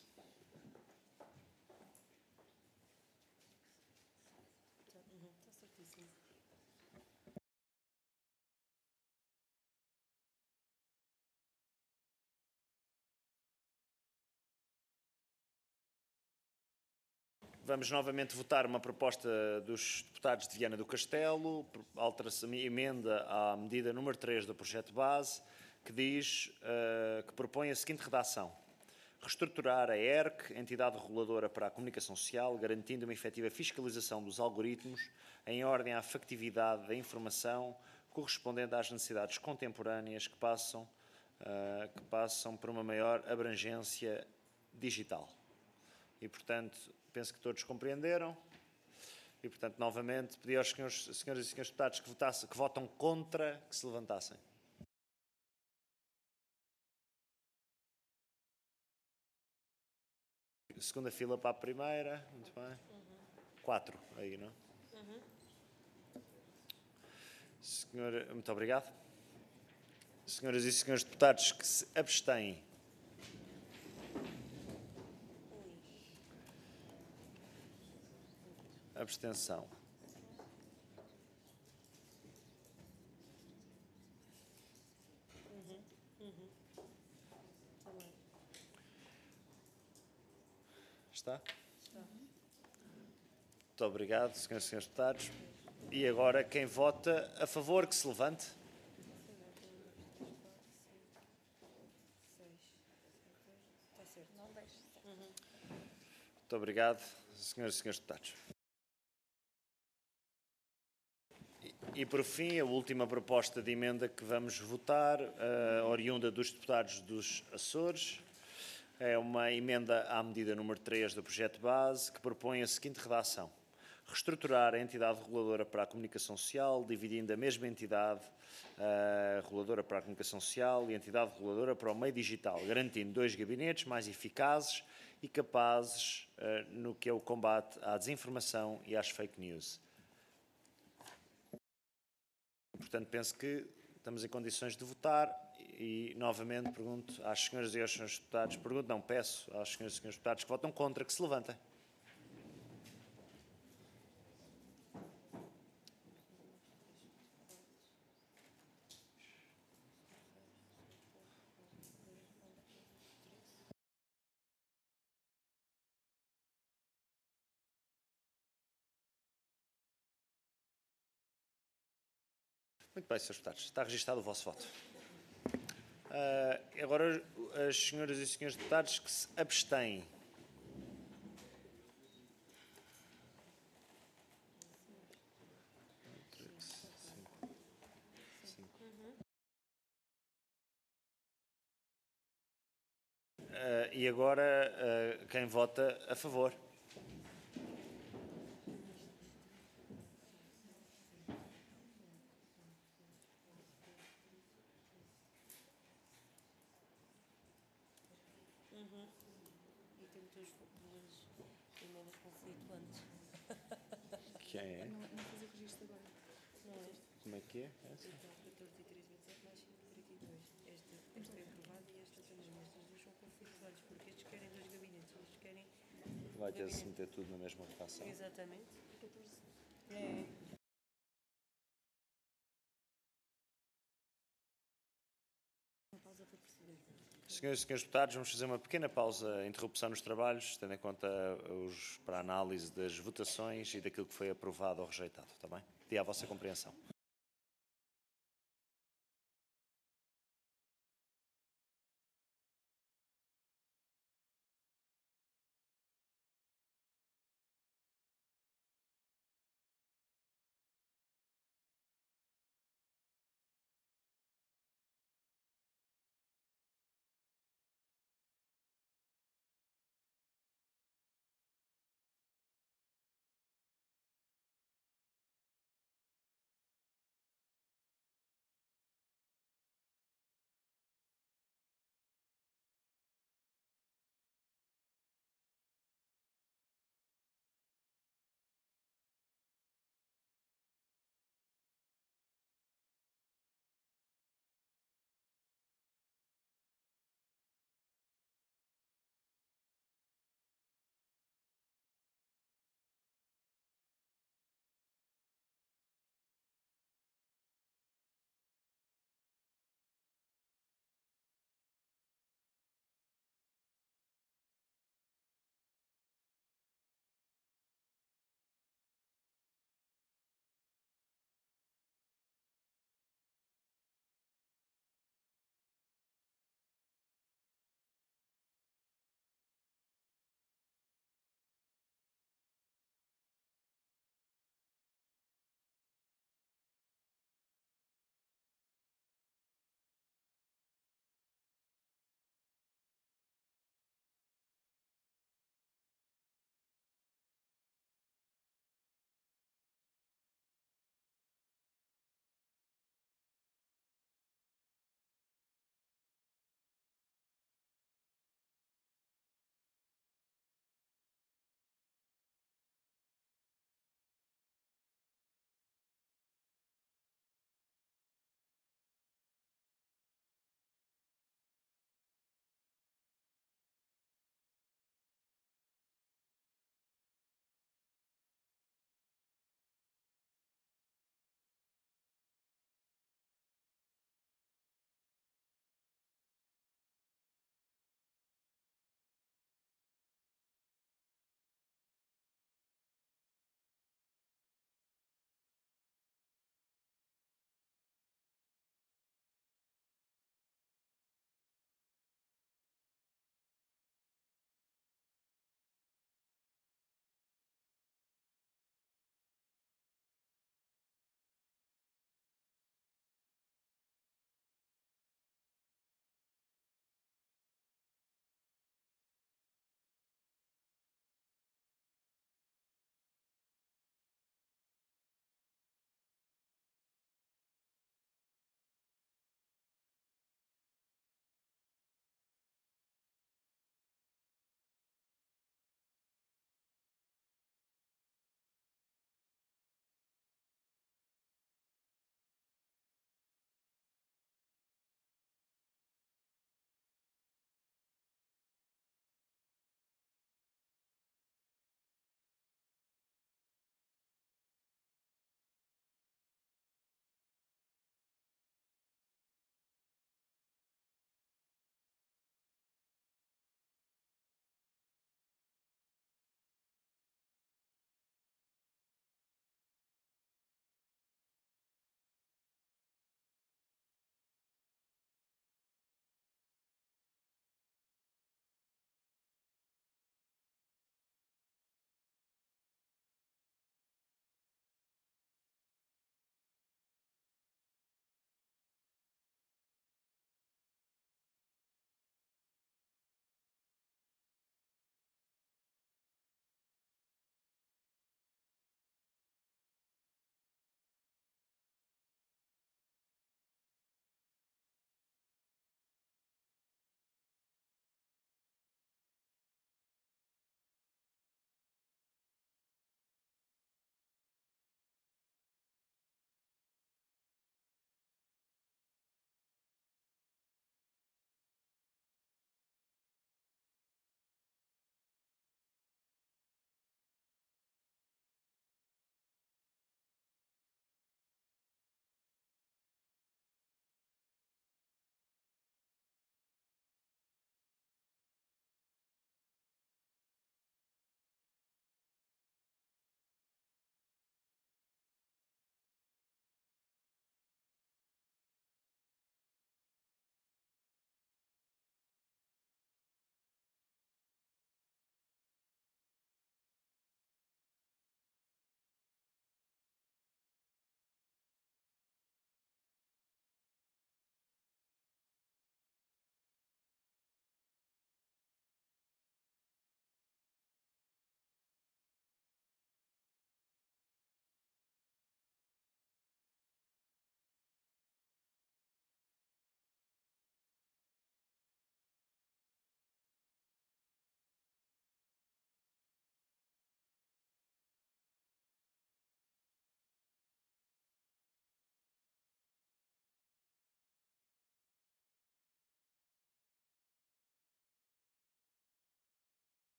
Vamos novamente votar uma proposta dos deputados de Viana do Castelo, altera-se emenda à medida número três do projeto base, que diz, uh, que propõe a seguinte redação: reestruturar a E R C, entidade reguladora para a comunicação social, garantindo uma efetiva fiscalização dos algoritmos em ordem à factividade da informação correspondente às necessidades contemporâneas que passam, uh, que passam por uma maior abrangência digital. E, portanto, penso que todos compreenderam. E, portanto, novamente, pedi aos senhores, senhoras e senhores deputados que, votassem, que votam contra que se levantassem. Segunda fila para a primeira. Muito bem. Uhum. Quatro aí, não? Uhum. Senhora, muito obrigado. Senhoras e senhores deputados que se abstêm. Abstenção. Uhum. Uhum. Também. Está? Está. Muito obrigado, senhoras e senhores deputados. E agora, quem vota a favor, que se levante. Muito obrigado, senhoras e senhores deputados. E, por fim, a última proposta de emenda que vamos votar, uh, oriunda dos deputados dos Açores, é uma emenda à medida número três do projeto base, que propõe a seguinte redação: reestruturar a entidade reguladora para a comunicação social, dividindo a mesma entidade uh, reguladora para a comunicação social e a entidade reguladora para o meio digital, garantindo dois gabinetes mais eficazes e capazes uh, no que é o combate à desinformação e às fake news. Portanto, penso que estamos em condições de votar e, novamente, pergunto às senhoras e aos senhores deputados, pergunto, não, peço às senhoras e senhores deputados que votam contra que se levantem. Muito bem, senhores deputados. Está registado o vosso voto. Uh, agora, as senhoras e senhores deputados que se abstêm. Uh, e agora, uh, quem vota a favor? Uhum. E temos duas, duas emendas conflituantes. Quem é? Não, não fazer registro agora. Não é? Como é que é? Essa? Então, catorze e três, vinte e sete mais cinco, trinta e dois. Esta, esta é aprovada e esta também. Estas duas são conflituantes, porque estes querem dois gabinetes, estes querem... Vai ter de se meter tudo na mesma votação. Exatamente. É. Uma pausa para perceber. Senhoras e senhores deputados, vamos fazer uma pequena pausa, interrupção nos trabalhos, tendo em conta os, para a análise das votações e daquilo que foi aprovado ou rejeitado, está bem? E à vossa compreensão.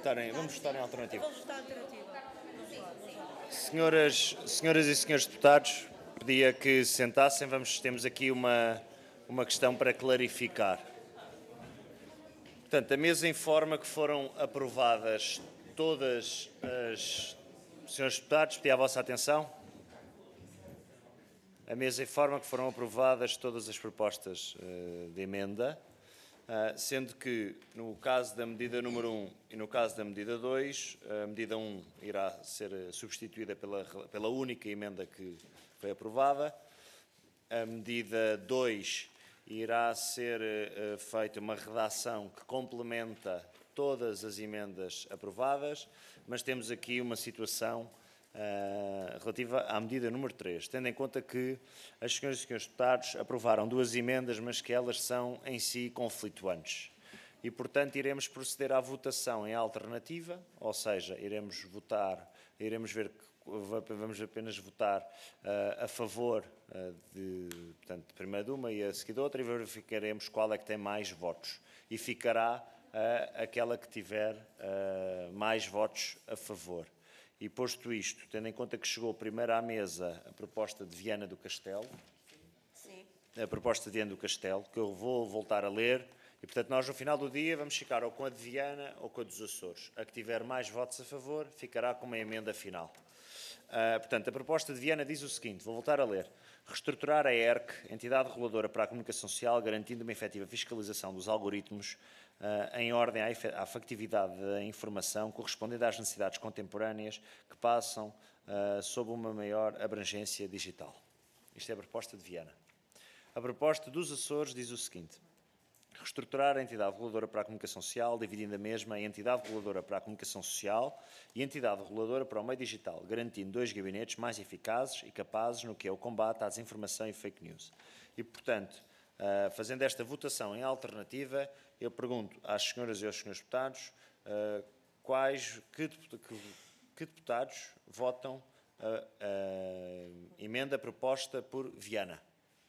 votar em, vamos votar em alternativa. Vamos votar alternativa. Senhoras, senhoras e senhores deputados, pedia que se sentassem. Vamos, temos aqui uma, uma questão para clarificar. Portanto, a mesa informa que foram aprovadas todas as... Senhores deputados, pedi a vossa atenção. A mesa informa que foram aprovadas todas as propostas uh, de emenda, uh, sendo que, no caso da medida número um e no caso da medida dois, a medida um irá ser substituída pela, pela única emenda que foi aprovada. A medida dois irá ser uh, feita uma redação que complementa todas as emendas aprovadas, mas temos aqui uma situação Uh, relativa à medida número três, tendo em conta que as senhoras e senhores deputados aprovaram duas emendas, mas que elas são em si conflituantes. E, portanto, iremos proceder à votação em alternativa, ou seja, iremos votar, iremos ver que vamos apenas votar uh, a favor uh, de, portanto, de primeira de uma e a seguir de outra, e verificaremos qual é que tem mais votos. E ficará uh, aquela que tiver uh, mais votos a favor. E posto isto, tendo em conta que chegou primeiro à mesa a proposta de Viana do Castelo, Sim. a proposta de Viana do Castelo, que eu vou voltar a ler, e portanto nós no final do dia vamos ficar ou com a de Viana ou com a dos Açores. A que tiver mais votos a favor ficará com uma emenda final. Uh, portanto, a proposta de Viana diz o seguinte, vou voltar a ler. Reestruturar a E R C, entidade reguladora para a comunicação social, garantindo uma efetiva fiscalização dos algoritmos Uh, em ordem à, à factividade da informação correspondendo às necessidades contemporâneas que passam uh, sob uma maior abrangência digital. Isto é a proposta de Viana. A proposta dos Açores diz o seguinte. Reestruturar a entidade reguladora para a comunicação social, dividindo a mesma em entidade reguladora para a comunicação social e entidade reguladora para o meio digital, garantindo dois gabinetes mais eficazes e capazes no que é o combate à desinformação e fake news. E, portanto, Uh, fazendo esta votação em alternativa, eu pergunto às senhoras e aos senhores deputados uh, quais, que, que, que deputados votam a, a emenda proposta por Viana.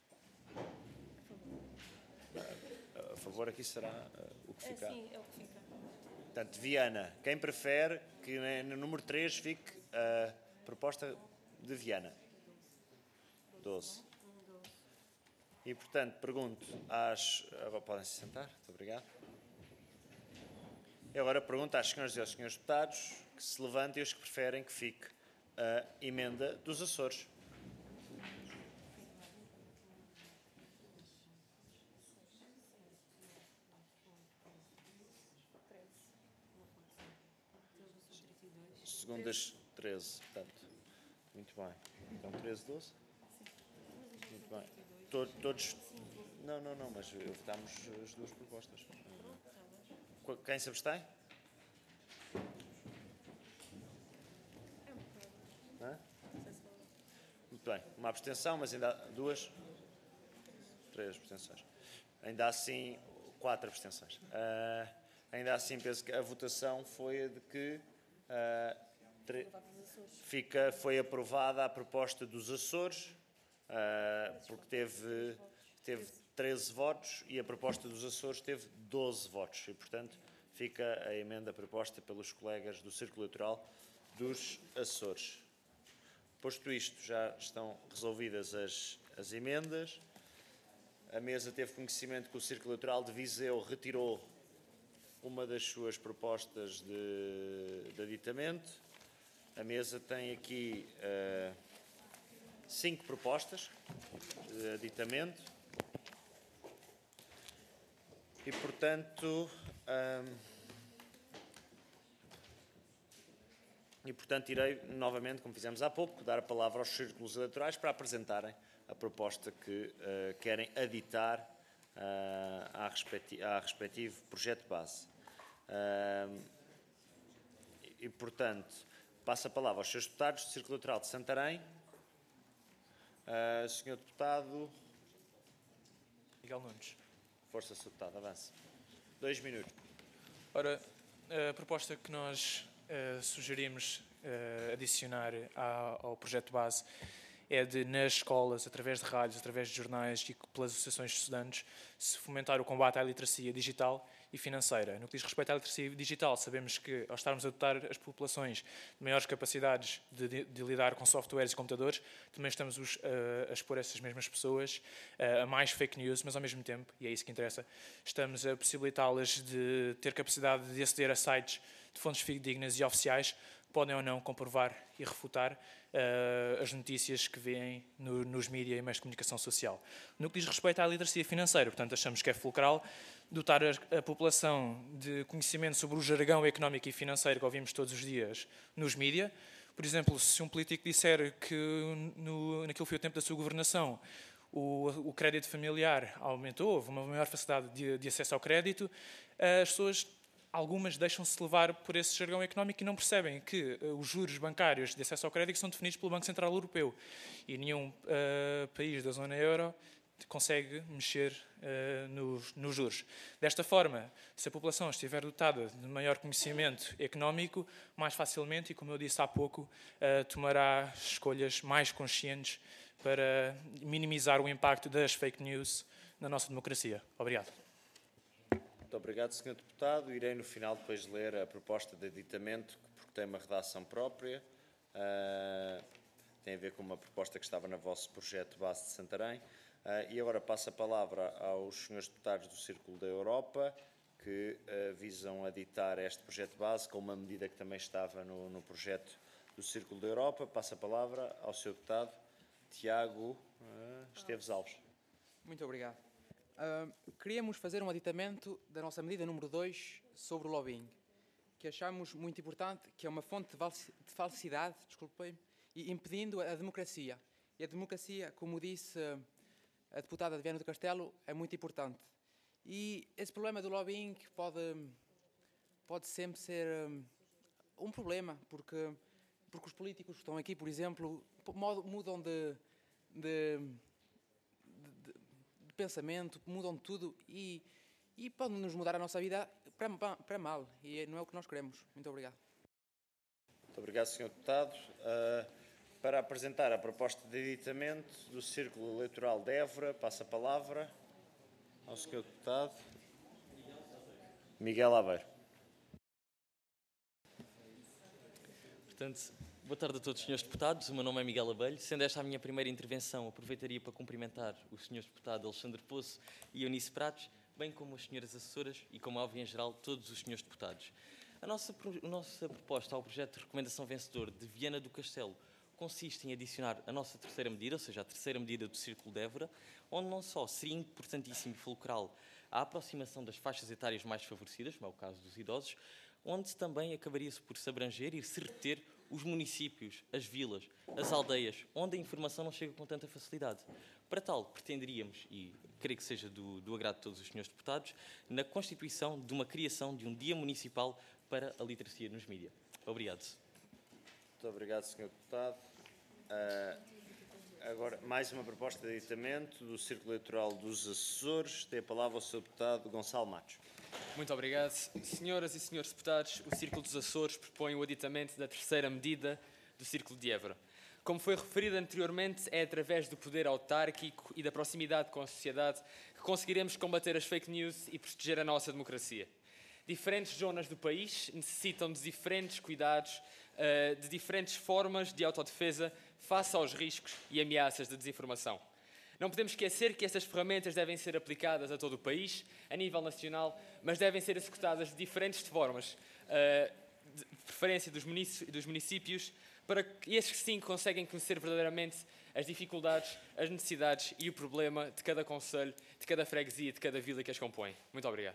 Uh, a favor aqui será uh, o que ficar. Sim, é o que fica. Portanto, Viana, quem prefere que no número três fique a proposta de Viana? doze. E, portanto, pergunto às... Agora podem-se sentar, muito obrigado. E agora pergunto às senhoras e aos senhores deputados que se levantem os que preferem que fique a emenda dos Açores. Segundas, treze, portanto. Muito bem. Então, treze, doze? Muito bem. Todos... Não, não, não, mas votámos as duas propostas. Quem se abstém? Hã? Muito bem. Uma abstenção, mas ainda há duas? Três abstenções. Ainda assim, quatro abstenções. Uh, ainda assim, penso que a votação foi a de que uh, tre... fica, foi aprovada a proposta dos Açores, Uh, porque teve, teve treze votos e a proposta dos Açores teve doze votos e, portanto, fica a emenda proposta pelos colegas do Círculo Eleitoral dos Açores. Posto isto, já estão resolvidas as, as emendas. A mesa teve conhecimento que o Círculo Eleitoral de Viseu retirou uma das suas propostas de, de aditamento. A mesa tem aqui... Uh, cinco propostas de aditamento e, portanto, hum, e, portanto, irei novamente, como fizemos há pouco, dar a palavra aos círculos eleitorais para apresentarem a proposta que uh, querem aditar uh, à, respecti à respectivo projeto de base. Uh, e, portanto, passo a palavra aos seus deputados do Círculo Eleitoral de Santarém. Uh, senhor Deputado... Miguel Nunes. Força, senhor Deputado, avance. Dois minutos. Ora, a proposta que nós uh, sugerimos uh, adicionar à, ao projeto base é de, nas escolas, através de rádios, através de jornais e pelas associações de estudantes, se fomentar o combate à iliteracia digital e financeira. No que diz respeito à literacia digital, sabemos que, ao estarmos a dotar as populações de maiores capacidades de, de, de lidar com softwares e computadores, também estamos os, uh, a expor essas mesmas pessoas uh, a mais fake news, mas ao mesmo tempo, e é isso que interessa, estamos a possibilitá-las de ter capacidade de aceder a sites de fontes fidedignas e oficiais que podem ou não comprovar e refutar uh, as notícias que vêem no, nos mídias e meios de comunicação social. No que diz respeito à literacia financeira, portanto, achamos que é fulcral dotar a, a população de conhecimento sobre o jargão económico e financeiro que ouvimos todos os dias nos mídias. Por exemplo, se um político disser que no, naquele foi o tempo da sua governação o, o crédito familiar aumentou, houve uma maior facilidade de, de acesso ao crédito, as pessoas, algumas, deixam-se levar por esse jargão económico e não percebem que uh, os juros bancários de acesso ao crédito são definidos pelo Banco Central Europeu e nenhum uh, país da zona euro consegue mexer uh, nos, nos juros. Desta forma, se a população estiver dotada de maior conhecimento económico, mais facilmente, e como eu disse há pouco, uh, tomará escolhas mais conscientes para minimizar o impacto das fake news na nossa democracia. Obrigado. Muito obrigado, senhor Deputado. Irei, no final, depois ler a proposta de aditamento, porque tem uma redação própria. Uh, tem a ver com uma proposta que estava no vosso projeto de base de Santarém. Uh, e agora passo a palavra aos senhores deputados do Círculo da Europa, que uh, visam aditar este projeto de base com uma medida que também estava no, no projeto do Círculo da Europa. Passo a palavra ao senhor deputado Tiago uh, Esteves Alves. Muito obrigado. Uh, queríamos fazer um aditamento da nossa medida número dois sobre o lobbying, que achamos muito importante, que é uma fonte de falsidade, desculpem, e impedindo a democracia. E a democracia, como disse a deputada de Viana do Castelo, é muito importante. E esse problema do lobbying pode, pode sempre ser um problema, porque, porque os políticos que estão aqui, por exemplo, mudam de, de, de, de pensamento, mudam de tudo e, e podem nos mudar a nossa vida para, para mal. E não é o que nós queremos. Muito obrigado. Muito obrigado, senhor Deputado. Uh, para apresentar a proposta de aditamento do Círculo Eleitoral de Évora, passo a palavra ao senhor Deputado Miguel Aveiro. Portanto, boa tarde a todos os senhores deputados. O meu nome é Miguel Abelho. Sendo esta a minha primeira intervenção, aproveitaria para cumprimentar os senhores deputados Alexandre Poço e Eunice Pratos, bem como as senhoras assessoras e, como óbvio, em geral, todos os senhores deputados. A nossa, a nossa proposta ao projeto de recomendação vencedor de Viana do Castelo consiste em adicionar a nossa terceira medida, ou seja, a terceira medida do Círculo de Évora, onde não só seria importantíssimo e fulcral a aproximação das faixas etárias mais favorecidas, como é o caso dos idosos, onde também acabaria-se por se abranger e se reter os municípios, as vilas, as aldeias, onde a informação não chega com tanta facilidade. Para tal, pretenderíamos, e creio que seja do, do agrado de todos os senhores deputados, na constituição de uma criação de um dia municipal para a literacia nos mídias. Obrigado. Muito obrigado, senhor Deputado. Uh, agora, mais uma proposta de aditamento do Círculo Eleitoral dos Açores. Tem a palavra o senhor Deputado Gonçalo Matos. Muito obrigado. Senhoras e senhores deputados, o Círculo dos Açores propõe o aditamento da terceira medida do Círculo de Évora. Como foi referido anteriormente, é através do poder autárquico e da proximidade com a sociedade que conseguiremos combater as fake news e proteger a nossa democracia. Diferentes zonas do país necessitam de diferentes cuidados, de diferentes formas de autodefesa face aos riscos e ameaças de desinformação. Não podemos esquecer que essas ferramentas devem ser aplicadas a todo o país, a nível nacional, mas devem ser executadas de diferentes formas, de preferência dos municípios, para que esses sim conseguem conhecer verdadeiramente as dificuldades, as necessidades e o problema de cada concelho, de cada freguesia, de cada vila que as compõe. Muito obrigado.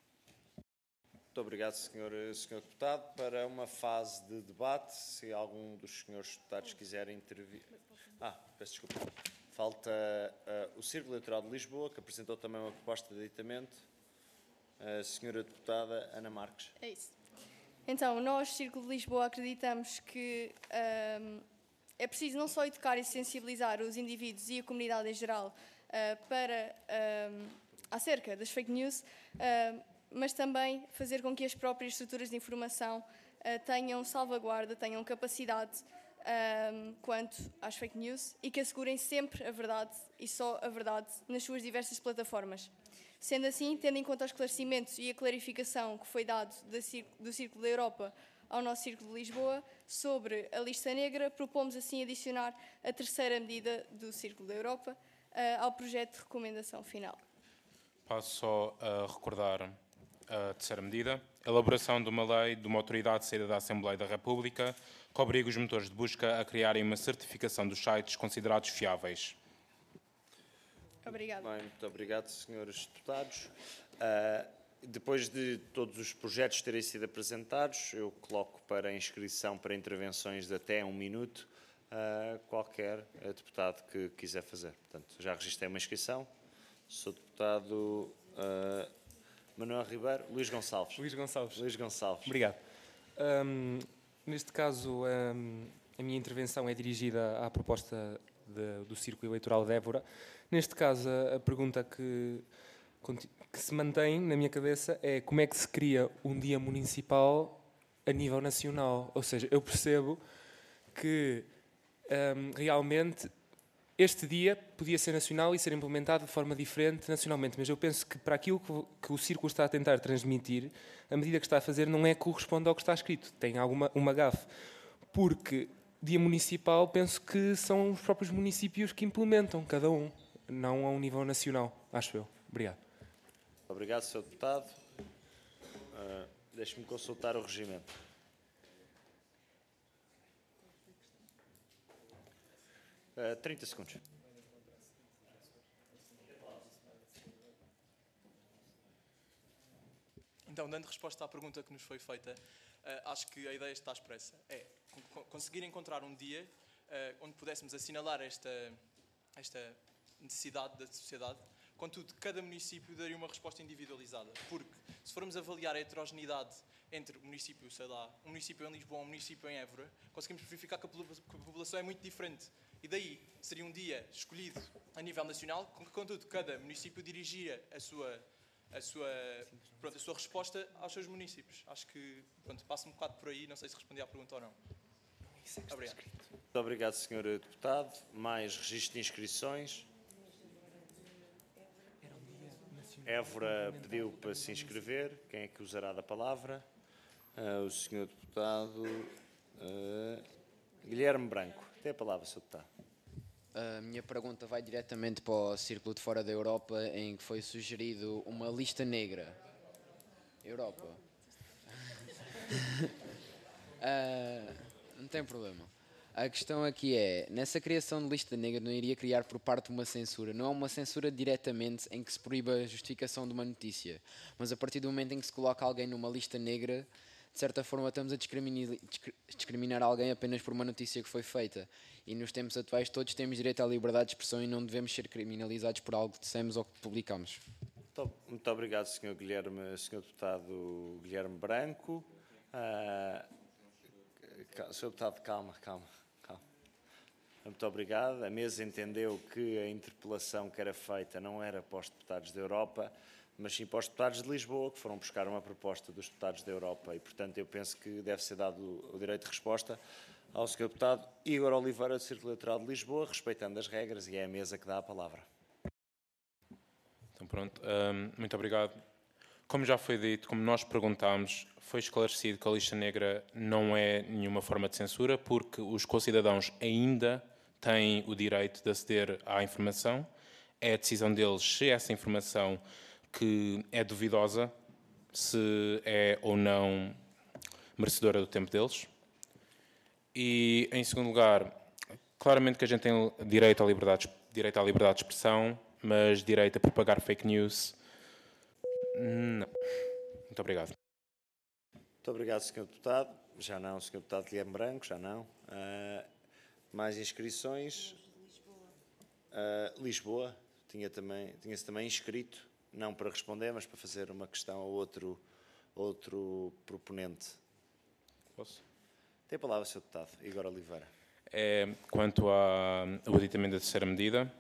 Muito obrigado, senhor, senhor Deputado. Para uma fase de debate, se algum dos senhores deputados quiserem intervir... Ah, peço desculpa. Falta uh, o Círculo Eleitoral de Lisboa, que apresentou também uma proposta de aditamento. A senhora deputada Ana Marques. É isso. Então, nós, Círculo de Lisboa, acreditamos que um, é preciso não só educar e sensibilizar os indivíduos e a comunidade em geral uh, para, um, acerca das fake news, uh, mas também fazer com que as próprias estruturas de informação uh, tenham salvaguarda, tenham capacidade um, quanto às fake news e que assegurem sempre a verdade e só a verdade nas suas diversas plataformas. Sendo assim, tendo em conta os esclarecimentos e a clarificação que foi dado do Círculo da Europa ao nosso Círculo de Lisboa sobre a lista negra, propomos assim adicionar a terceira medida do Círculo da Europa uh, ao projeto de recomendação final. Passo só a recordar a terceira medida. Elaboração de uma lei de uma autoridade saída da Assembleia da República que obriga os motores de busca a criarem uma certificação dos sites considerados fiáveis. Obrigada. Bem, muito obrigado, senhores deputados. Uh, depois de todos os projetos terem sido apresentados, eu coloco para inscrição para intervenções de até um minuto uh, qualquer uh, deputado que quiser fazer. Portanto, já registrei uma inscrição. Sou deputado uh, Manuel Ribeiro. Luís Gonçalves. Luís Gonçalves. Luís Gonçalves. Obrigado. Um, neste caso, um, a minha intervenção é dirigida à proposta de, do Círculo Eleitoral de Évora. Neste caso, a, a pergunta que, que se mantém na minha cabeça é como é que se cria um dia municipal a nível nacional. Ou seja, eu percebo que um, realmente este dia podia ser nacional e ser implementado de forma diferente nacionalmente, mas eu penso que para aquilo que, que o Círculo está a tentar transmitir, a medida que está a fazer não é corresponde ao que está escrito, tem alguma uma gafe, porque dia municipal penso que são os próprios municípios que implementam, cada um, não a um nível nacional, acho eu. Obrigado. Obrigado, senhor Deputado. Uh, Deixe-me consultar o regimento. Uh, trinta segundos. Então, dando resposta à pergunta que nos foi feita, uh, acho que a ideia está expressa. É conseguir encontrar um dia uh, onde pudéssemos assinalar esta, esta necessidade da sociedade. Contudo, cada município daria uma resposta individualizada, porque se formos avaliar a heterogeneidade entre o município, sei lá, um município em Lisboa, um município em Évora, conseguimos verificar que a população é muito diferente. E daí seria um dia escolhido a nível nacional, com que, contudo, cada município dirigia a sua, a sua, pronto, a sua resposta aos seus municípios. Acho que, pronto, passa um bocado por aí, não sei se respondi à pergunta ou não. Obrigado. Muito obrigado, senhor Deputado. Mais registro de inscrições. Évora pediu para se inscrever. Quem é que usará da palavra? Uh, o senhor Deputado uh, Guilherme Branco. Tem a palavra, senhor Deputado. A minha pergunta vai diretamente para o Círculo de Fora da Europa, em que foi sugerido uma lista negra. Europa. uh, não tem problema. A questão aqui é, nessa criação de lista negra não iria criar por parte uma censura. Não é uma censura diretamente em que se proíba a justificação de uma notícia, mas a partir do momento em que se coloca alguém numa lista negra, de certa forma estamos a discriminar, discriminar alguém apenas por uma notícia que foi feita. E nos tempos atuais todos temos direito à liberdade de expressão e não devemos ser criminalizados por algo que dissemos ou que publicamos. Muito, muito obrigado, senhor Guilherme, senhor Deputado Guilherme Branco. Uh, senhor Deputado, calma, calma, calma. Muito obrigado. A mesa entendeu que a interpelação que era feita não era para os deputados da Europa, mas sim para os deputados de Lisboa, que foram buscar uma proposta dos deputados da Europa e, portanto, eu penso que deve ser dado o direito de resposta ao senhor Deputado Igor Oliveira, do Círculo Eleitoral de Lisboa, respeitando as regras, e é a mesa que dá a palavra. Então, pronto. Um, muito obrigado. Como já foi dito, como nós perguntámos, foi esclarecido que a lista negra não é nenhuma forma de censura, porque os concidadãos ainda têm o direito de aceder à informação. É a decisão deles se essa informação que é duvidosa, se é ou não merecedora do tempo deles. E, em segundo lugar, claramente que a gente tem direito à liberdade, direito à liberdade de expressão, mas direito a propagar fake news, não. Muito obrigado. Muito obrigado, senhor Deputado. Já não, senhor Deputado Guilherme Branco, já não. Uh, mais inscrições. Uh, Lisboa, tinha também, tinha-se também inscrito. Não para responder, mas para fazer uma questão a outro, outro proponente. Posso? Tem a palavra, senhor Deputado Igor Oliveira. É, quanto ao aditamento da terceira medida,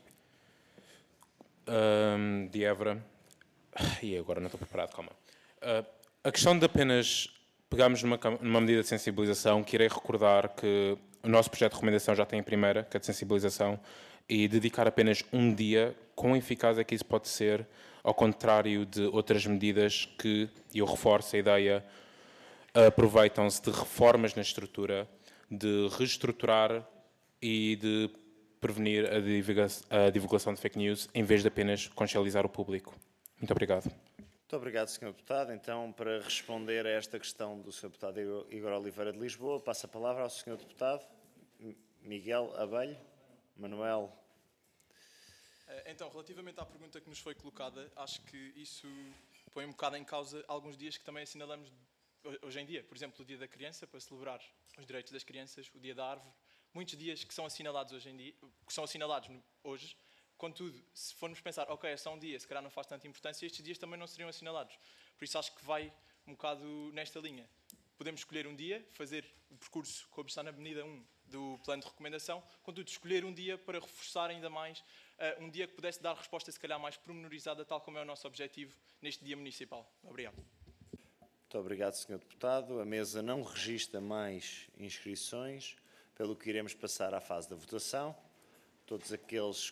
um, de Évora, e agora não estou preparado, calma. Uh, a questão de apenas pegarmos numa, numa medida de sensibilização, que irei recordar que o nosso projeto de recomendação já tem a primeira, que é de sensibilização, e dedicar apenas um dia, quão eficaz é que isso pode ser, ao contrário de outras medidas que, e eu reforço a ideia, aproveitam-se de reformas na estrutura, de reestruturar e de prevenir a divulgação, a divulgação de fake news, em vez de apenas consciencializar o público. Muito obrigado. Muito obrigado, senhor Deputado. Então, para responder a esta questão do senhor Deputado Igor Oliveira de Lisboa, passo a palavra ao senhor Deputado Miguel Abelho. Manuel. Então, relativamente à pergunta que nos foi colocada, acho que isso põe um bocado em causa alguns dias que também assinalamos hoje em dia. Por exemplo, o Dia da Criança, para celebrar os direitos das crianças, o Dia da Árvore, muitos dias que são assinalados hoje em dia, que são assinalados hoje. Contudo, se formos pensar, ok, é só um dia, se calhar não faz tanta importância, estes dias também não seriam assinalados. Por isso acho que vai um bocado nesta linha. Podemos escolher um dia, fazer o percurso como está na medida um do plano de recomendação, contudo, escolher um dia para reforçar ainda mais, uh, um dia que pudesse dar resposta, se calhar, mais pormenorizada, tal como é o nosso objetivo neste dia municipal. Obrigado. Muito obrigado, senhor Deputado. A mesa não registra mais inscrições, pelo que iremos passar à fase da votação. Todos aqueles...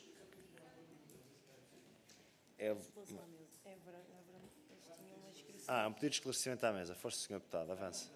É... Ah, um pedido de esclarecimento à mesa. Força, senhor Deputado, avance.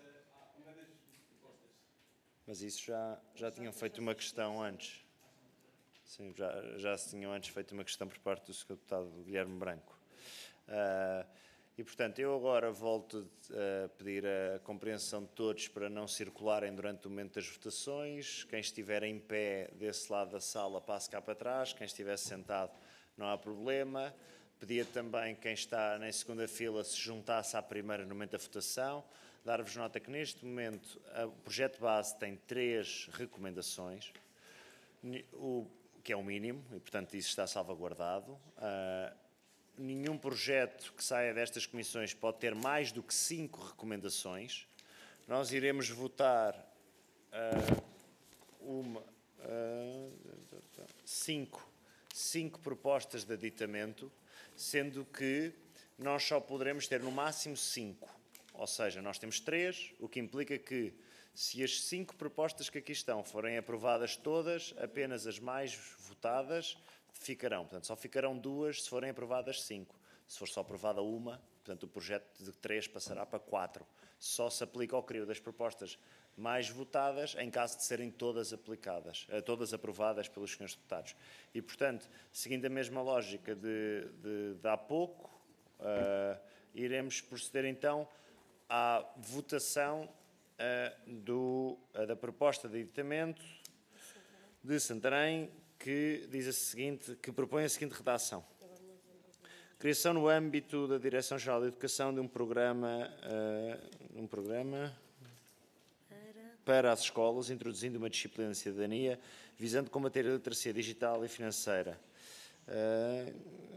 Mas isso já, já tinham feito uma questão antes. Sim, já, já se tinham antes feito uma questão por parte do senhor Deputado Guilherme Branco. Uh, e, portanto, eu agora volto a pedir a compreensão de todos para não circularem durante o momento das votações. Quem estiver em pé desse lado da sala passe cá para trás. Quem estiver sentado não há problema. Pedia também quem está na segunda fila se juntasse à primeira no momento da votação. Dar-vos nota que neste momento o projeto base tem três recomendações, o que é o mínimo e, portanto, isso está salvaguardado. Uh, nenhum projeto que saia destas comissões pode ter mais do que cinco recomendações. Nós iremos votar uh, uma, uh, cinco, cinco propostas de aditamento, sendo que nós só poderemos ter no máximo cinco. Ou seja, nós temos três, o que implica que, se as cinco propostas que aqui estão forem aprovadas todas, apenas as mais votadas ficarão. Portanto, só ficarão duas se forem aprovadas cinco. Se for só aprovada uma, portanto, o projeto de três passará para quatro. Só se aplica ao crivo das propostas mais votadas em caso de serem todas aplicadas, todas aprovadas pelos senhores deputados. E, portanto, seguindo a mesma lógica de, de, de há pouco, uh, iremos proceder então à votação uh, do, uh, da proposta de editamento de Santarém, que diz a seguinte, que propõe a seguinte redação. Criação no âmbito da Direção-Geral da Educação de um programa, uh, um programa para as escolas, introduzindo uma disciplina de cidadania, visando combater a iliteracia digital e financeira. Uh,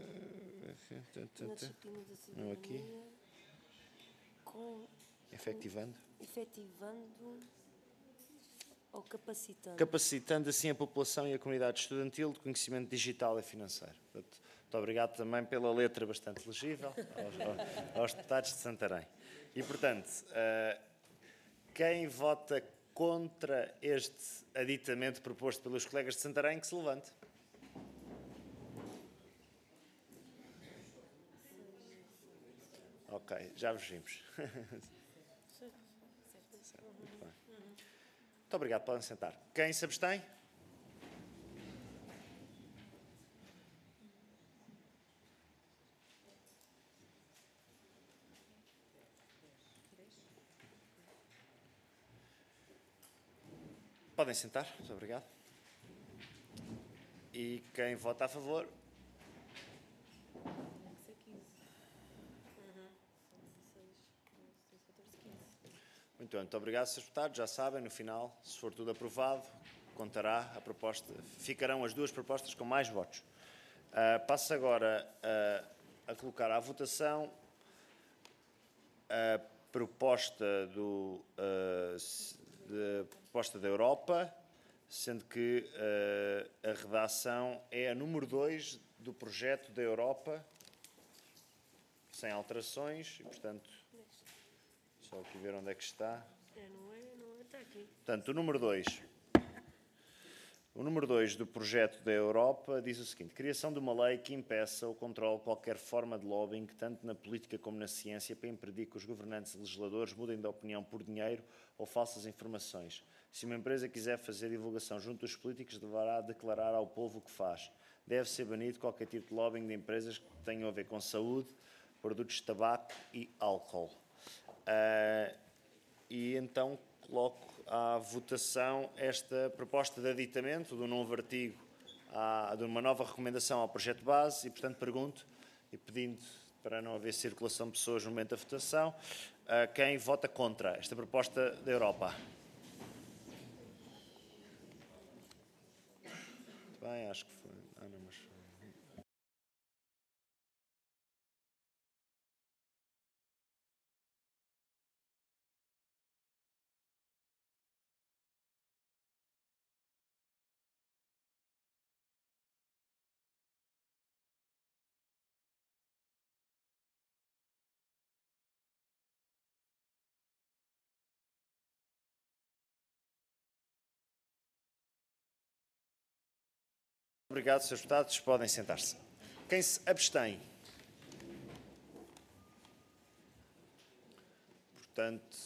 não aqui. Com, efetivando. Efetivando ou capacitando. Capacitando assim a população e a comunidade estudantil de conhecimento digital e financeiro. Portanto, muito obrigado também pela letra bastante legível aos, aos deputados de Santarém. E, portanto, uh, quem vota contra este aditamento proposto pelos colegas de Santarém, que se levante. Ok, já vos vimos. Muito bem. Muito obrigado, podem sentar. Quem se abstém? Podem sentar, muito obrigado. E quem vota a favor? Muito bem, muito obrigado, senhores deputados. Já sabem, no final, se for tudo aprovado, contará a proposta, ficarão as duas propostas com mais votos. Uh, passo agora uh, a colocar à votação a proposta do uh, de proposta da Europa, sendo que uh, a redação é a número dois do projeto da Europa, sem alterações, e, portanto, só aqui ver onde é que está. É, não é, não é, está aqui. Portanto, o número dois. O número dois do projeto da Europa diz o seguinte: criação de uma lei que impeça ou controle qualquer forma de lobbying, tanto na política como na ciência, para impedir que os governantes e legisladores mudem de opinião por dinheiro ou falsas informações. Se uma empresa quiser fazer divulgação junto dos políticos, deverá declarar ao povo o que faz. Deve ser banido qualquer tipo de lobbying de empresas que tenham a ver com saúde, produtos de tabaco e álcool. Uh, e então coloco à votação esta proposta de aditamento do novo artigo, à, de uma nova recomendação ao projeto base, e portanto pergunto, e pedindo para não haver circulação de pessoas no momento da votação, uh, quem vota contra esta proposta da Europa? Muito bem, acho que foi. Ah, não, mas... Obrigado, senhores deputados. Podem sentar-se. Quem se abstém? Portanto,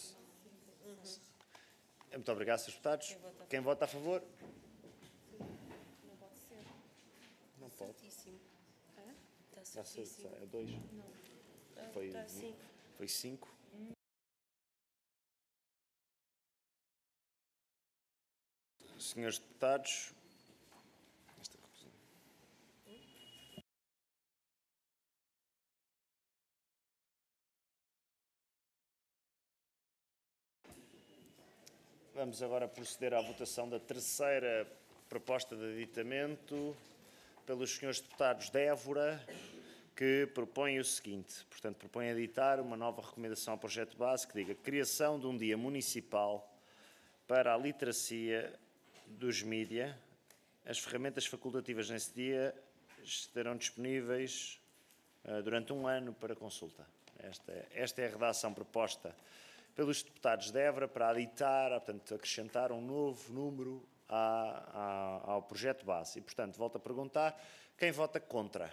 muito obrigado, senhores deputados. Quem vota a favor? Não pode ser. Não pode. Certíssimo. Hã? Está Está certíssimo. certo, é dois. Não. Ah, Foi, está cinco. foi cinco. Senhores deputados, vamos agora proceder à votação da terceira proposta de aditamento pelos senhores deputados de Évora, que propõem o seguinte, portanto, propõem editar uma nova recomendação ao projeto base que diga: criação de um dia municipal para a literacia dos mídia. As ferramentas facultativas nesse dia estarão disponíveis uh, durante um ano para consulta. Esta é, esta é a redação proposta pelos deputados de Évora para aditar, portanto, acrescentar um novo número à, à, ao projeto base. E, portanto, volto a perguntar, quem vota contra?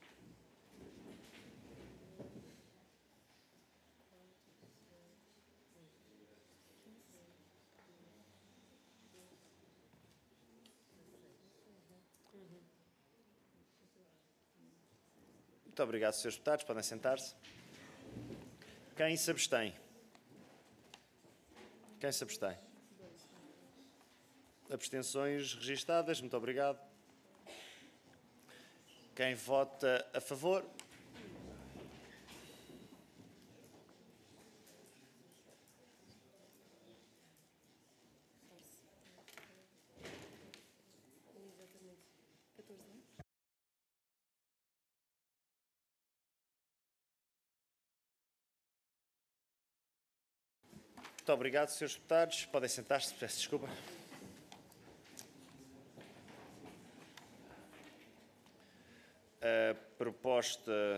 Muito obrigado, senhores deputados. Podem sentar-se. Quem se abstém? Quem se abstém? Abstenções registadas. Muito obrigado. Quem vota a favor? Muito obrigado, senhores deputados. Podem sentar-se, peço desculpa. A proposta...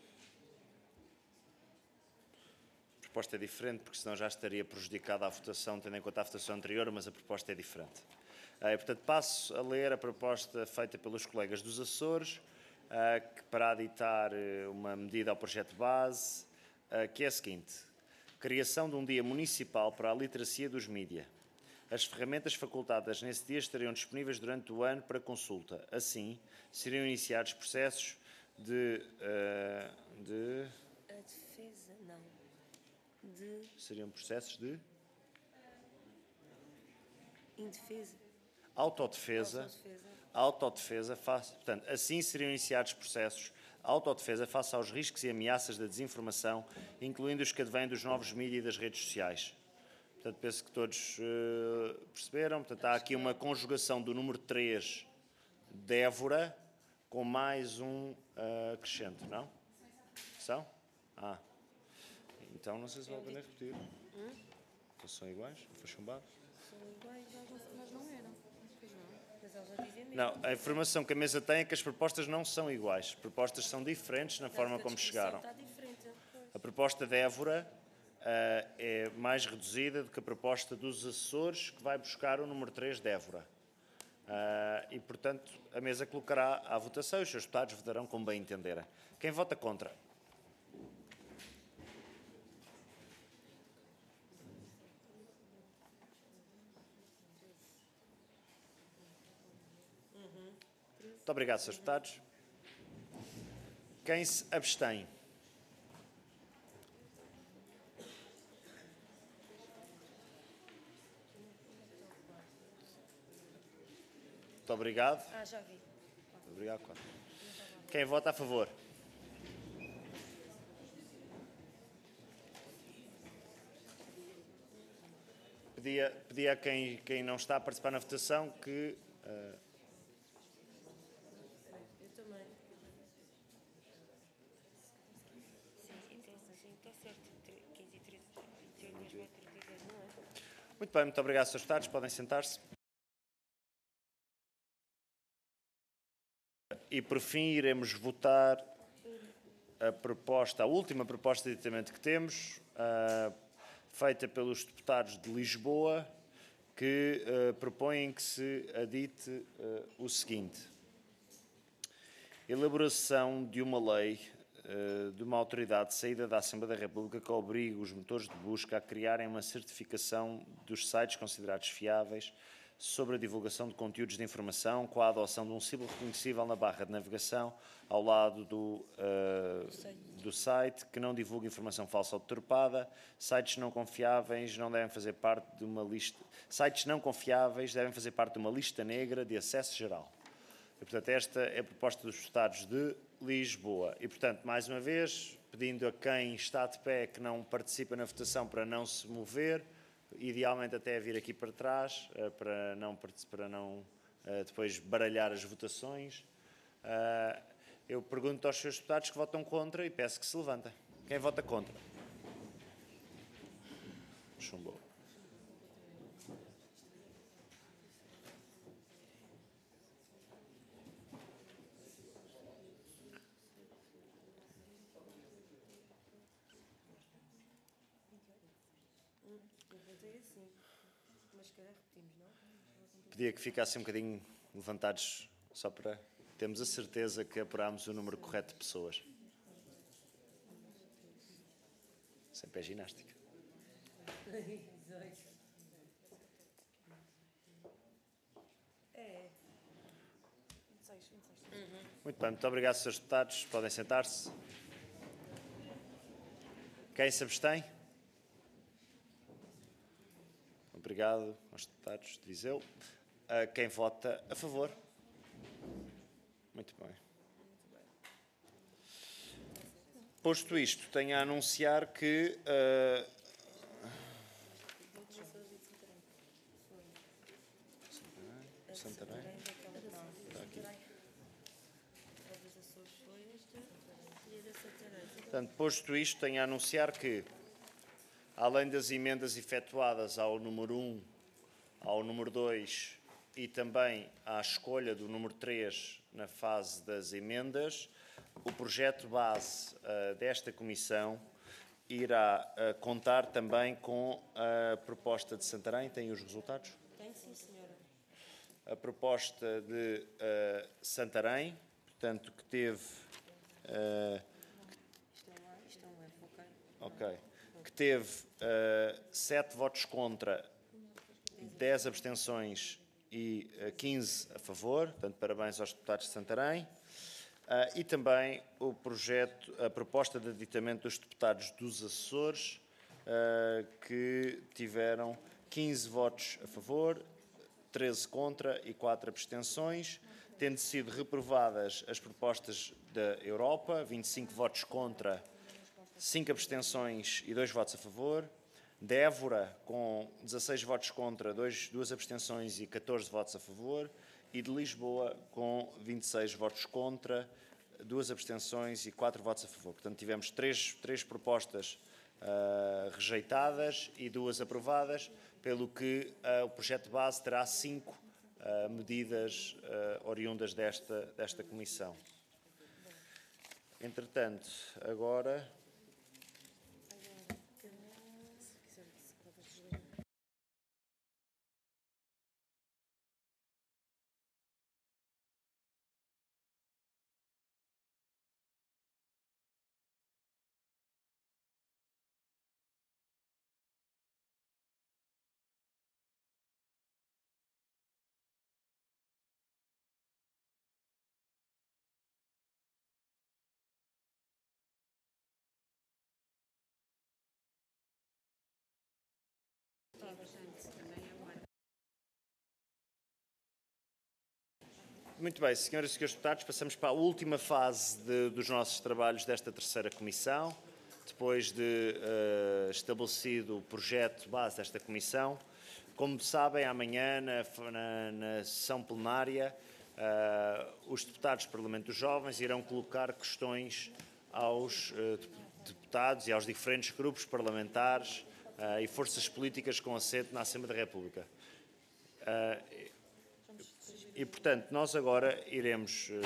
A proposta é diferente, porque senão já estaria prejudicada a votação, tendo em conta a votação anterior, mas a proposta é diferente. E, portanto, passo a ler a proposta feita pelos colegas dos Açores, que para aditar uma medida ao projeto base, que é a seguinte: criação de um dia municipal para a literacia dos mídia. As ferramentas facultadas nesse dia estariam disponíveis durante o ano para consulta. Assim, seriam iniciados processos de... Uh, de... A defesa, não. De... Seriam processos de... Indefesa. Autodefesa. Autodefesa. Autodefesa. Face, portanto, assim seriam iniciados processos autodefesa face aos riscos e ameaças da desinformação, incluindo os que advêm dos novos mídias e das redes sociais. Portanto, penso que todos uh, perceberam. Portanto, há aqui uma conjugação do número três de Évora com mais um uh, acrescento, não? São? Ah. Então, não sei se vale a pena repetir. Hum? Então, são iguais? Foi chumbado? São iguais, mas não eram. Pois não. Mas eles já dizem mesmo. Não, a informação que a mesa tem é que as propostas não são iguais. As propostas são diferentes na forma como chegaram. Está diferente. A proposta de Évora uh, é mais reduzida do que a proposta dos Açores, que vai buscar o número três de Évora. Uh, e, portanto, a mesa colocará à votação e os seus deputados votarão como bem entenderem. Quem vota contra? Muito obrigado, senhores deputados. Quem se abstém? Muito obrigado. Ah, já vi. Muito obrigado. Quem vota a favor? Pedia, pedia a quem, quem não está a participar na votação que... Uh, Eu também. Sim, então, sim, está certo. quinze e treze, vinte e oito, vinte e quatro, trinta e dez, não é? Muito bem, muito obrigado, senhores deputados. Podem sentar-se. E, por fim, iremos votar a proposta, a última proposta de aditamento que temos, uh, feita pelos deputados de Lisboa, que uh, propõem que se adite uh, o seguinte. Elaboração de uma lei uh, de uma autoridade saída da Assembleia da República que obrigue os motores de busca a criarem uma certificação dos sites considerados fiáveis sobre a divulgação de conteúdos de informação com a adoção de um símbolo reconhecível na barra de navegação ao lado do, uh, do site, que não divulga informação falsa ou deturpada. Sites não confiáveis não devem fazer parte de uma lista... Sites não confiáveis devem fazer parte de uma lista negra de acesso geral. E, portanto, esta é a proposta dos deputados de Lisboa. E, portanto, mais uma vez, pedindo a quem está de pé que não participa na votação para não se mover, idealmente até vir aqui para trás, para não, para não depois baralhar as votações. Eu pergunto aos seus deputados que votam contra e peço que se levantem. Quem vota contra? Chumbou. Pedia que ficassem um bocadinho levantados, só para termos a certeza que apurámos o número correto de pessoas. Sempre é ginástica. É. Muito bem, muito obrigado, senhores deputados. Podem sentar-se. Quem se abstém? Obrigado aos deputados de Viseu. Uh, quem vota a favor? Muito bem. Posto isto, tenho a anunciar que... Uh, Santarém? Está aqui. Portanto, posto isto, tenho a anunciar que, além das emendas efetuadas ao número um, ao número dois e também à escolha do número três na fase das emendas, o projeto base uh, desta comissão irá uh, contar também com a proposta de Santarém. Tem os resultados? Tem, sim, senhora. A proposta de uh, Santarém, portanto, que teve... Uh, Isto é um A, isto é um F, ok? Ok. Que teve uh, sete votos contra, dez abstenções e uh, quinze a favor. Portanto, parabéns aos deputados de Santarém. Uh, e também o projeto, a proposta de aditamento dos deputados dos Açores, uh, que tiveram quinze votos a favor, treze contra e quatro abstenções, tendo sido reprovadas as propostas da Europa, vinte e cinco votos contra, cinco abstenções e dois votos a favor. De Évora, com dezasseis votos contra, dois, duas abstenções e catorze votos a favor. E de Lisboa, com vinte e seis votos contra, duas abstenções e quatro votos a favor. Portanto, tivemos três, três propostas uh, rejeitadas e duas aprovadas, pelo que uh, o projeto de base terá cinco uh, medidas uh, oriundas desta, desta comissão. Entretanto, agora... muito bem, senhoras e senhores deputados, passamos para a última fase de, dos nossos trabalhos desta terceira comissão. Depois de uh, estabelecido o projeto base desta comissão, como sabem, amanhã, na, na, na sessão plenária, uh, os deputados do Parlamento dos Jovens irão colocar questões aos uh, deputados e aos diferentes grupos parlamentares uh, e forças políticas com assento na Assembleia da República. Uh, e, portanto, nós agora iremos... Uh,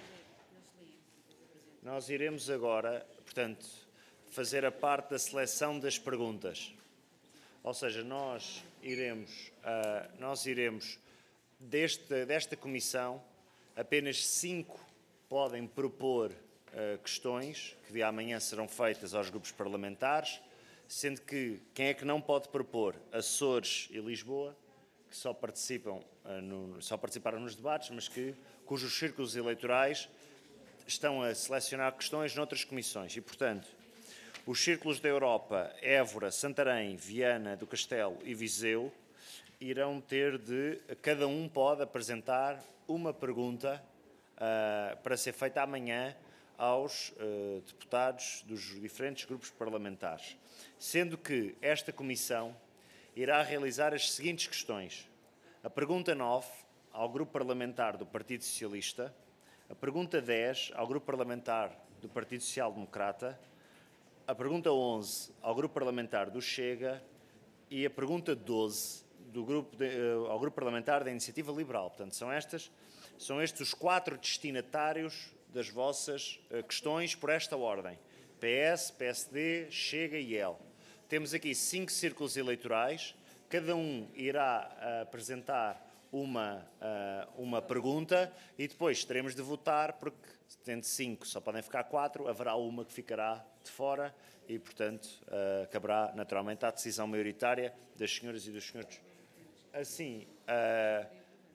nós iremos agora, portanto, fazer a parte da seleção das perguntas. Ou seja, nós iremos, uh, nós iremos deste, desta comissão, apenas cinco podem propor uh, questões, que de amanhã serão feitas aos grupos parlamentares, sendo que quem é que não pode propor? Açores e Lisboa, que só, participam, uh, no, só participaram nos debates, mas que, cujos círculos eleitorais estão a selecionar questões noutras comissões. E, portanto, os círculos da Europa, Évora, Santarém, Viana do Castelo e Viseu irão ter de, cada um pode apresentar uma pergunta uh, para ser feita amanhã aos uh, deputados dos diferentes grupos parlamentares. Sendo que esta comissão irá realizar as seguintes questões. A pergunta nove ao grupo parlamentar do Partido Socialista, a pergunta dez ao grupo parlamentar do Partido Social Democrata, a pergunta onze ao grupo parlamentar do Chega e a pergunta doze do grupo de, uh, ao grupo parlamentar da Iniciativa Liberal. Portanto, são, estas, são estes os quatro destinatários das vossas uh, questões por esta ordem. P S, P S D, Chega e I E L. Temos aqui cinco círculos eleitorais. Cada um irá uh, apresentar uma, uh, uma pergunta e depois teremos de votar, porque tendo cinco só podem ficar quatro, haverá uma que ficará de fora e, portanto, uh, caberá naturalmente à decisão maioritária das senhoras e dos senhores. Assim, uh,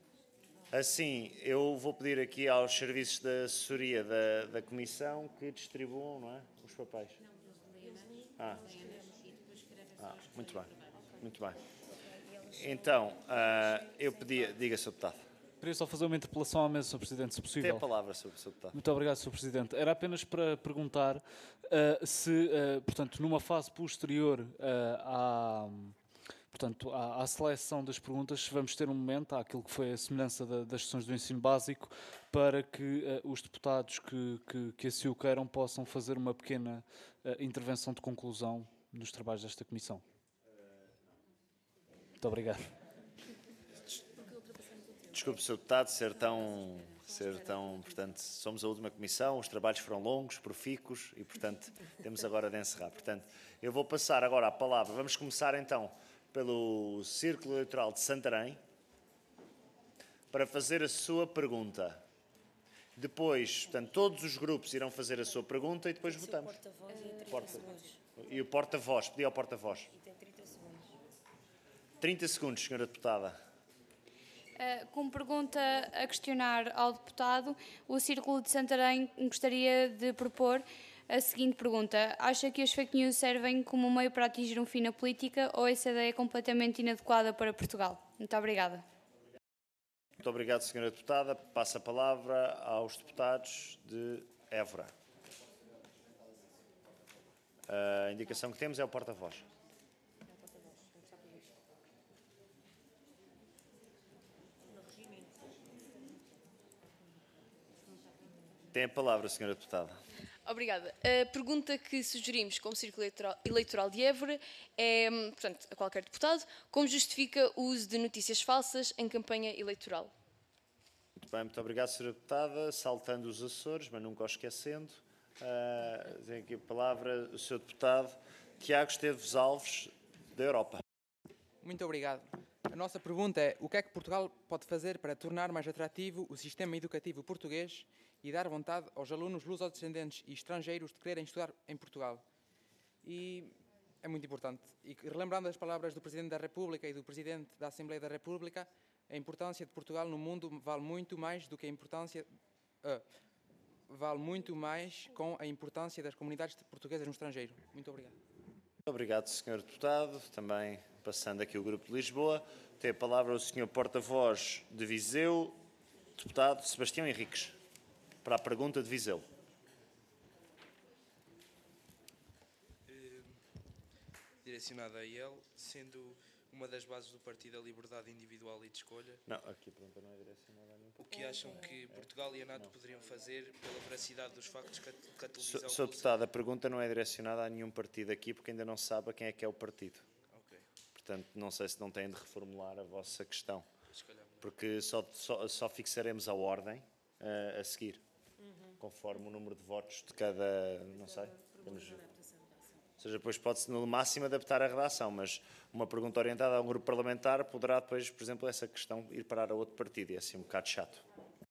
assim, eu vou pedir aqui aos serviços de assessoria da, da Comissão que distribuam, não é, os papéis. Ah, ah, muito bem, muito bem. Então, uh, eu pedia, diga, senhor Deputado. Queria só fazer uma interpelação à mesa, senhor Presidente, se possível. Tem a palavra, senhor Deputado. Muito obrigado, senhor Presidente. Era apenas para perguntar uh, se, uh, portanto, numa fase posterior uh, à, portanto, à, à seleção das perguntas, se vamos ter um momento, àquilo que foi a semelhança da, das sessões do ensino básico, para que uh, os deputados que, que, que assim o queiram possam fazer uma pequena uh, intervenção de conclusão nos trabalhos desta Comissão. Muito obrigado. Desculpe, senhor Deputado, ser tão, ser tão... Portanto, somos a última comissão, os trabalhos foram longos, profícuos e, portanto, temos agora de encerrar. Portanto, eu vou passar agora a palavra. Vamos começar, então, pelo Círculo Eleitoral de Santarém, para fazer a sua pergunta. Depois, portanto, todos os grupos irão fazer a sua pergunta e depois votamos. Porta, e o porta-voz, pedi ao porta-voz. E tem trinta segundos. trinta segundos, senhora Deputada. Uh, como pergunta a questionar ao deputado, o Círculo de Santarém gostaria de propor a seguinte pergunta. Acha que as fake news servem como meio para atingir um fim na política ou essa ideia é completamente inadequada para Portugal? Muito obrigada. Muito obrigado, senhora Deputada. Passo a palavra aos deputados de Évora. A indicação que temos é o porta-voz. Tem a palavra, senhora Deputada. Obrigada. A pergunta que sugerimos como Círculo Eleitoral, eleitoral de Évora é, portanto, a qualquer deputado, como justifica o uso de notícias falsas em campanha eleitoral? Muito bem, muito obrigado, senhora Deputada. Saltando os Açores, mas nunca os esquecendo. Uh, tem aqui a palavra o senhor Deputado Tiago Esteves Alves, da Europa. Muito obrigado. A nossa pergunta é: o que é que Portugal pode fazer para tornar mais atrativo o sistema educativo português e dar vontade aos alunos lusodescendentes e estrangeiros de quererem estudar em Portugal? E é muito importante. E relembrando as palavras do Presidente da República e do Presidente da Assembleia da República, a importância de Portugal no mundo vale muito mais do que a importância... Uh, vale muito mais com a importância das comunidades portuguesas no estrangeiro. Muito obrigado. Muito obrigado, senhor Deputado. Também passando aqui o Grupo de Lisboa, tem a palavra o senhor Porta-Voz de Viseu, Deputado Sebastião Henriques, para a pergunta de Viseu. Direcionada a ele, sendo uma das bases do partido a liberdade individual e de escolha. Não, aqui a pergunta não é direcionada a nenhum. O que acham que Portugal e a NATO poderiam fazer pela veracidade dos factos que a, que a televisão... Senhor Deputado, a pergunta não é direcionada a nenhum partido aqui, porque ainda não se sabe a quem é que é o partido. Ok. Portanto, não sei se não têm de reformular a vossa questão. Porque só, só, só fixaremos a ordem uh, a seguir, Uhum. conforme o número de votos de cada... não sei. Temos, ou seja, depois pode-se no máximo adaptar a redação, mas uma pergunta orientada a um grupo parlamentar poderá depois, por exemplo, essa questão ir parar a outro partido, e é assim um bocado chato.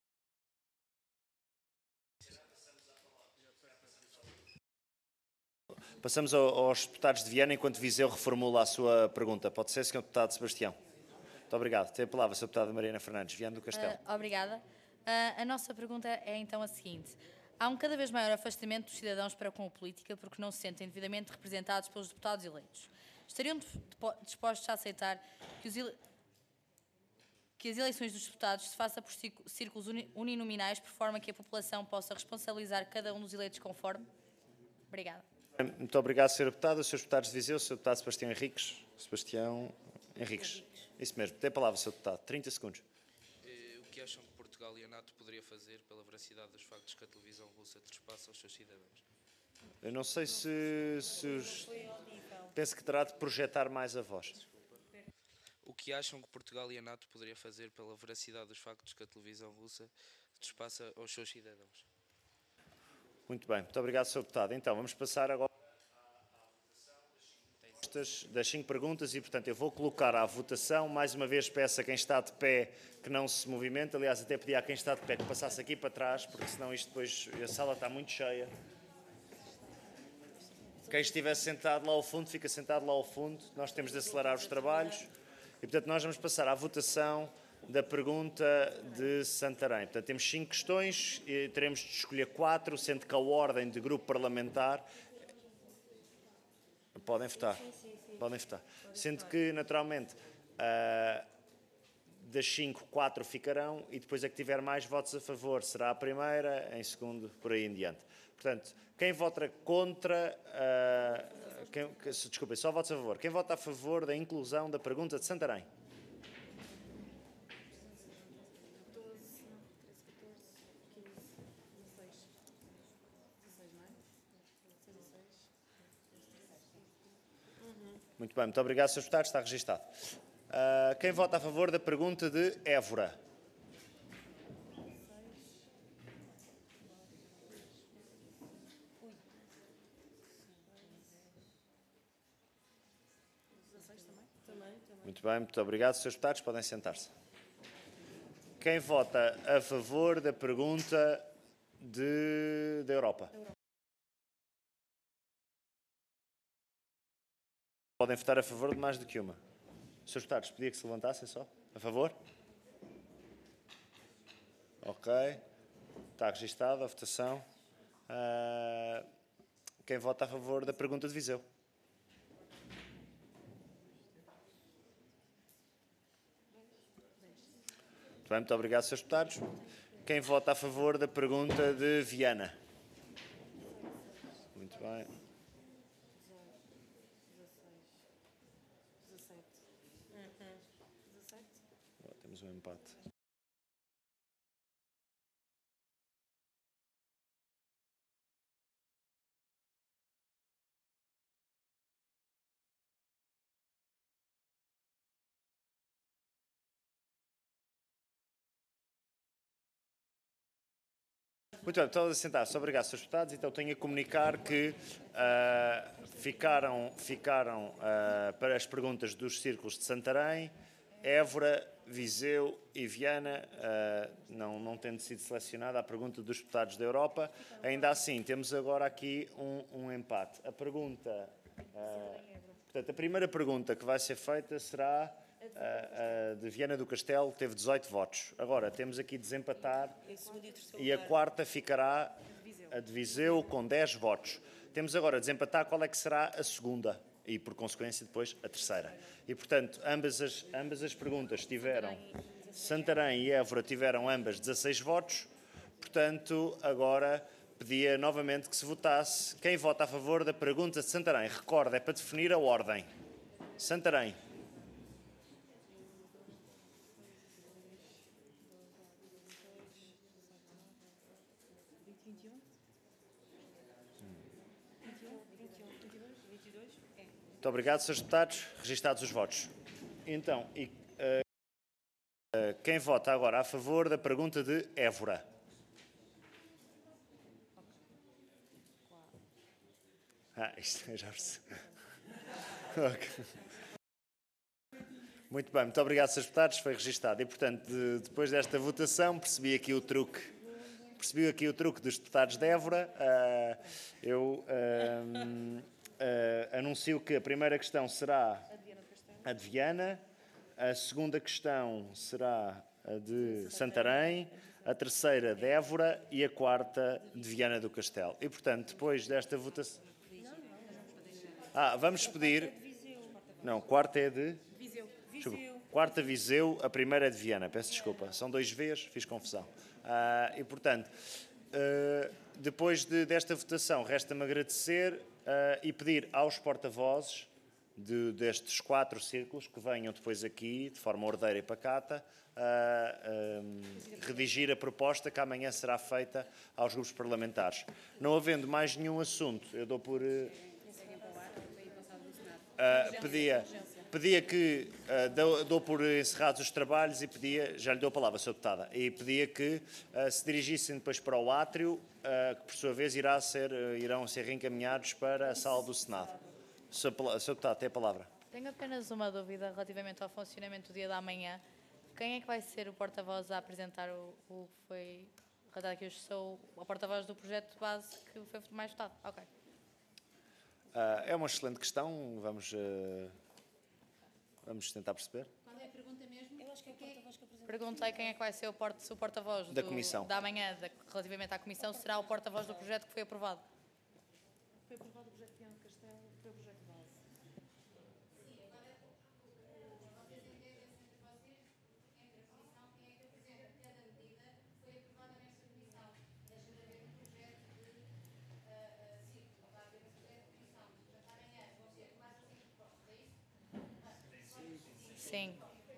Passamos ao, aos deputados de Viana, enquanto Viseu reformula a sua pergunta. Pode ser, senhor Deputado Sebastião? Muito obrigado. Tem a palavra, senhora Deputada Mariana Fernandes, Viana do Castelo. Uh, obrigada. Uh, a nossa pergunta é então a seguinte. Há um cada vez maior afastamento dos cidadãos para com a política porque não se sentem devidamente representados pelos deputados eleitos. Estariam dispostos a aceitar que, os ele... que as eleições dos deputados se façam por círculos uninominais, por forma que a população possa responsabilizar cada um dos eleitos conforme? Obrigada. Muito obrigado, senhor Deputado. Os senhores deputados de Viseu, o senhor Deputado Sebastião Henriques. Sebastião Henriques. Isso mesmo. Tem a palavra, senhor Deputado. trinta segundos. O que acham que Portugal e a NATO poderia fazer pela veracidade dos factos que a televisão russa trespassa aos seus cidadãos? Eu não sei se, se os... Penso que terá de projetar mais a voz. O que acham que Portugal e a NATO poderia fazer pela veracidade dos factos que a televisão russa trespassa aos seus cidadãos? Muito bem. Muito obrigado, senhor Deputado. Então, vamos passar agora das cinco perguntas e, portanto, eu vou colocar à votação. Mais uma vez peço a quem está de pé que não se movimente. Aliás, até pedi a quem está de pé que passasse aqui para trás, porque senão isto depois, a sala está muito cheia. Quem estiver sentado lá ao fundo, fica sentado lá ao fundo. Nós temos de acelerar os trabalhos. E, portanto, nós vamos passar à votação da pergunta de Santarém. Portanto, temos cinco questões e teremos de escolher quatro, sendo que a ordem de grupo parlamentar... Podem votar. Podem votar. Sendo que, naturalmente, uh, das cinco, quatro ficarão e depois a que tiver mais votos a favor será a primeira, em segundo, por aí em diante. Portanto, quem vota contra... Uh, quem, que, desculpem, só votos a favor. Quem vota a favor da inclusão da pergunta de Santarém? Muito bem, muito obrigado, senhor Deputado, está registado. Uh, quem vota a favor da pergunta de Évora? Muito bem, muito obrigado, senhores deputados, podem sentar-se. Quem vota a favor da pergunta de, da Europa? Podem votar a favor de mais do que uma. Senhores deputados, pedia que se levantassem só. A favor? Ok. Está registada a votação. Uh, quem vota a favor da pergunta de Viseu? Muito bem, muito obrigado, senhores deputados. Quem vota a favor da pergunta de Viana? Muito bem. Temos um empate. Muito bem, todos a sentar-se. Obrigado, senhores deputados. Então tenho a comunicar que uh, ficaram, ficaram uh, para as perguntas dos círculos de Santarém, Évora, Viseu e Viana, uh, não, não tendo sido selecionada a pergunta dos deputados da Europa. Ainda assim, temos agora aqui um, um empate. A pergunta, uh, portanto, a primeira pergunta que vai ser feita será a, a de Viana do Castelo, que teve dezoito votos. Agora, temos aqui desempatar e a quarta ficará a de Viseu com dez votos. Temos agora a desempatar qual é que será a segunda e, por consequência, depois a terceira. E, portanto, ambas as, ambas as perguntas tiveram... Santarém e Évora tiveram ambas dezasseis votos. Portanto, agora pedia novamente que se votasse. Quem vota a favor da pergunta de Santarém? Recorda, é para definir a ordem. Santarém. Muito obrigado, senhores deputados. Registados os votos. Então, e, uh, uh, quem vota agora a favor da pergunta de Évora? Ah, isto já percebi. Okay. Muito bem, muito obrigado, senhores deputados. Foi registado. E, portanto, de, depois desta votação, percebi aqui o truque. Percebi aqui o truque dos deputados de Évora. Uh, eu... Uh, Uh, anuncio que a primeira questão será a de Viana, a segunda questão será a de Santarém, a terceira de Évora e a quarta de Viana do Castelo. E, portanto, depois desta votação... Ah, vamos pedir... Não, quarta é de... Desculpa. Quarta Viseu, a primeira é de Viana. Peço desculpa. São dois Vs, fiz confusão. Uh, e, portanto, uh, depois de, desta votação, resta-me agradecer... Uh, e pedir aos porta-vozes de, destes quatro círculos que venham depois aqui, de forma ordeira e pacata, uh, um, redigir a proposta que amanhã será feita aos grupos parlamentares. Não havendo mais nenhum assunto, eu dou por... Uh, uh, pedia, pedia que... Uh, dou, dou por encerrados os trabalhos e pedia... Já lhe dou a palavra, senhora Deputada. E pedia que uh, se dirigissem depois para o átrio, Uh, que por sua vez irá ser, uh, irão ser reencaminhados para a sala do Senado. senhor Deputado, tem a palavra. Tenho apenas uma dúvida relativamente ao funcionamento do dia da manhã. Quem é que vai ser o porta-voz a apresentar o, o que foi relatado aqui? Eu sou o porta-voz do projeto de base que foi mais votado. Ok. Uh, é uma excelente questão. Vamos, uh, vamos tentar perceber. Qual é a pergunta mesmo? Eu acho que é o porta-voz que apresenta. Perguntei quem é que vai ser o porta-voz da do, comissão. da manhã da, relativamente à comissão. Será o porta-voz do projeto que foi aprovado? Foi aprovado o projeto de Viana do Castelo, foi o projeto de base. Sim, agora vocês entendem entre vocês, entre a comissão, quem é que apresenta cada medida foi aprovada nesta comissão. Deixa de haver um projeto de ciclo, vai haver um projeto de comissão. Portanto, amanhã vão ser quatro ou cinco propostas, é isso? Sim.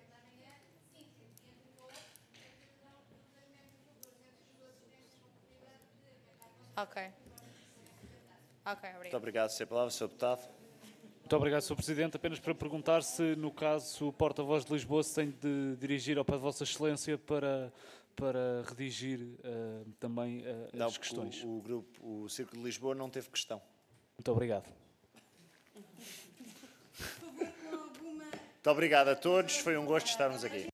Ok. Ok, obrigado. Muito obrigado, senhor Palavra, senhor Deputado. Muito obrigado, senhor Presidente. Apenas para perguntar se, no caso, o porta-voz de Lisboa se tem de dirigir ao pé de Vossa Excelência para, para redigir uh, também uh, não, as questões. O, o, grupo, o Círculo de Lisboa não teve questão. Muito obrigado. Muito obrigado a todos. Foi um gosto estarmos aqui.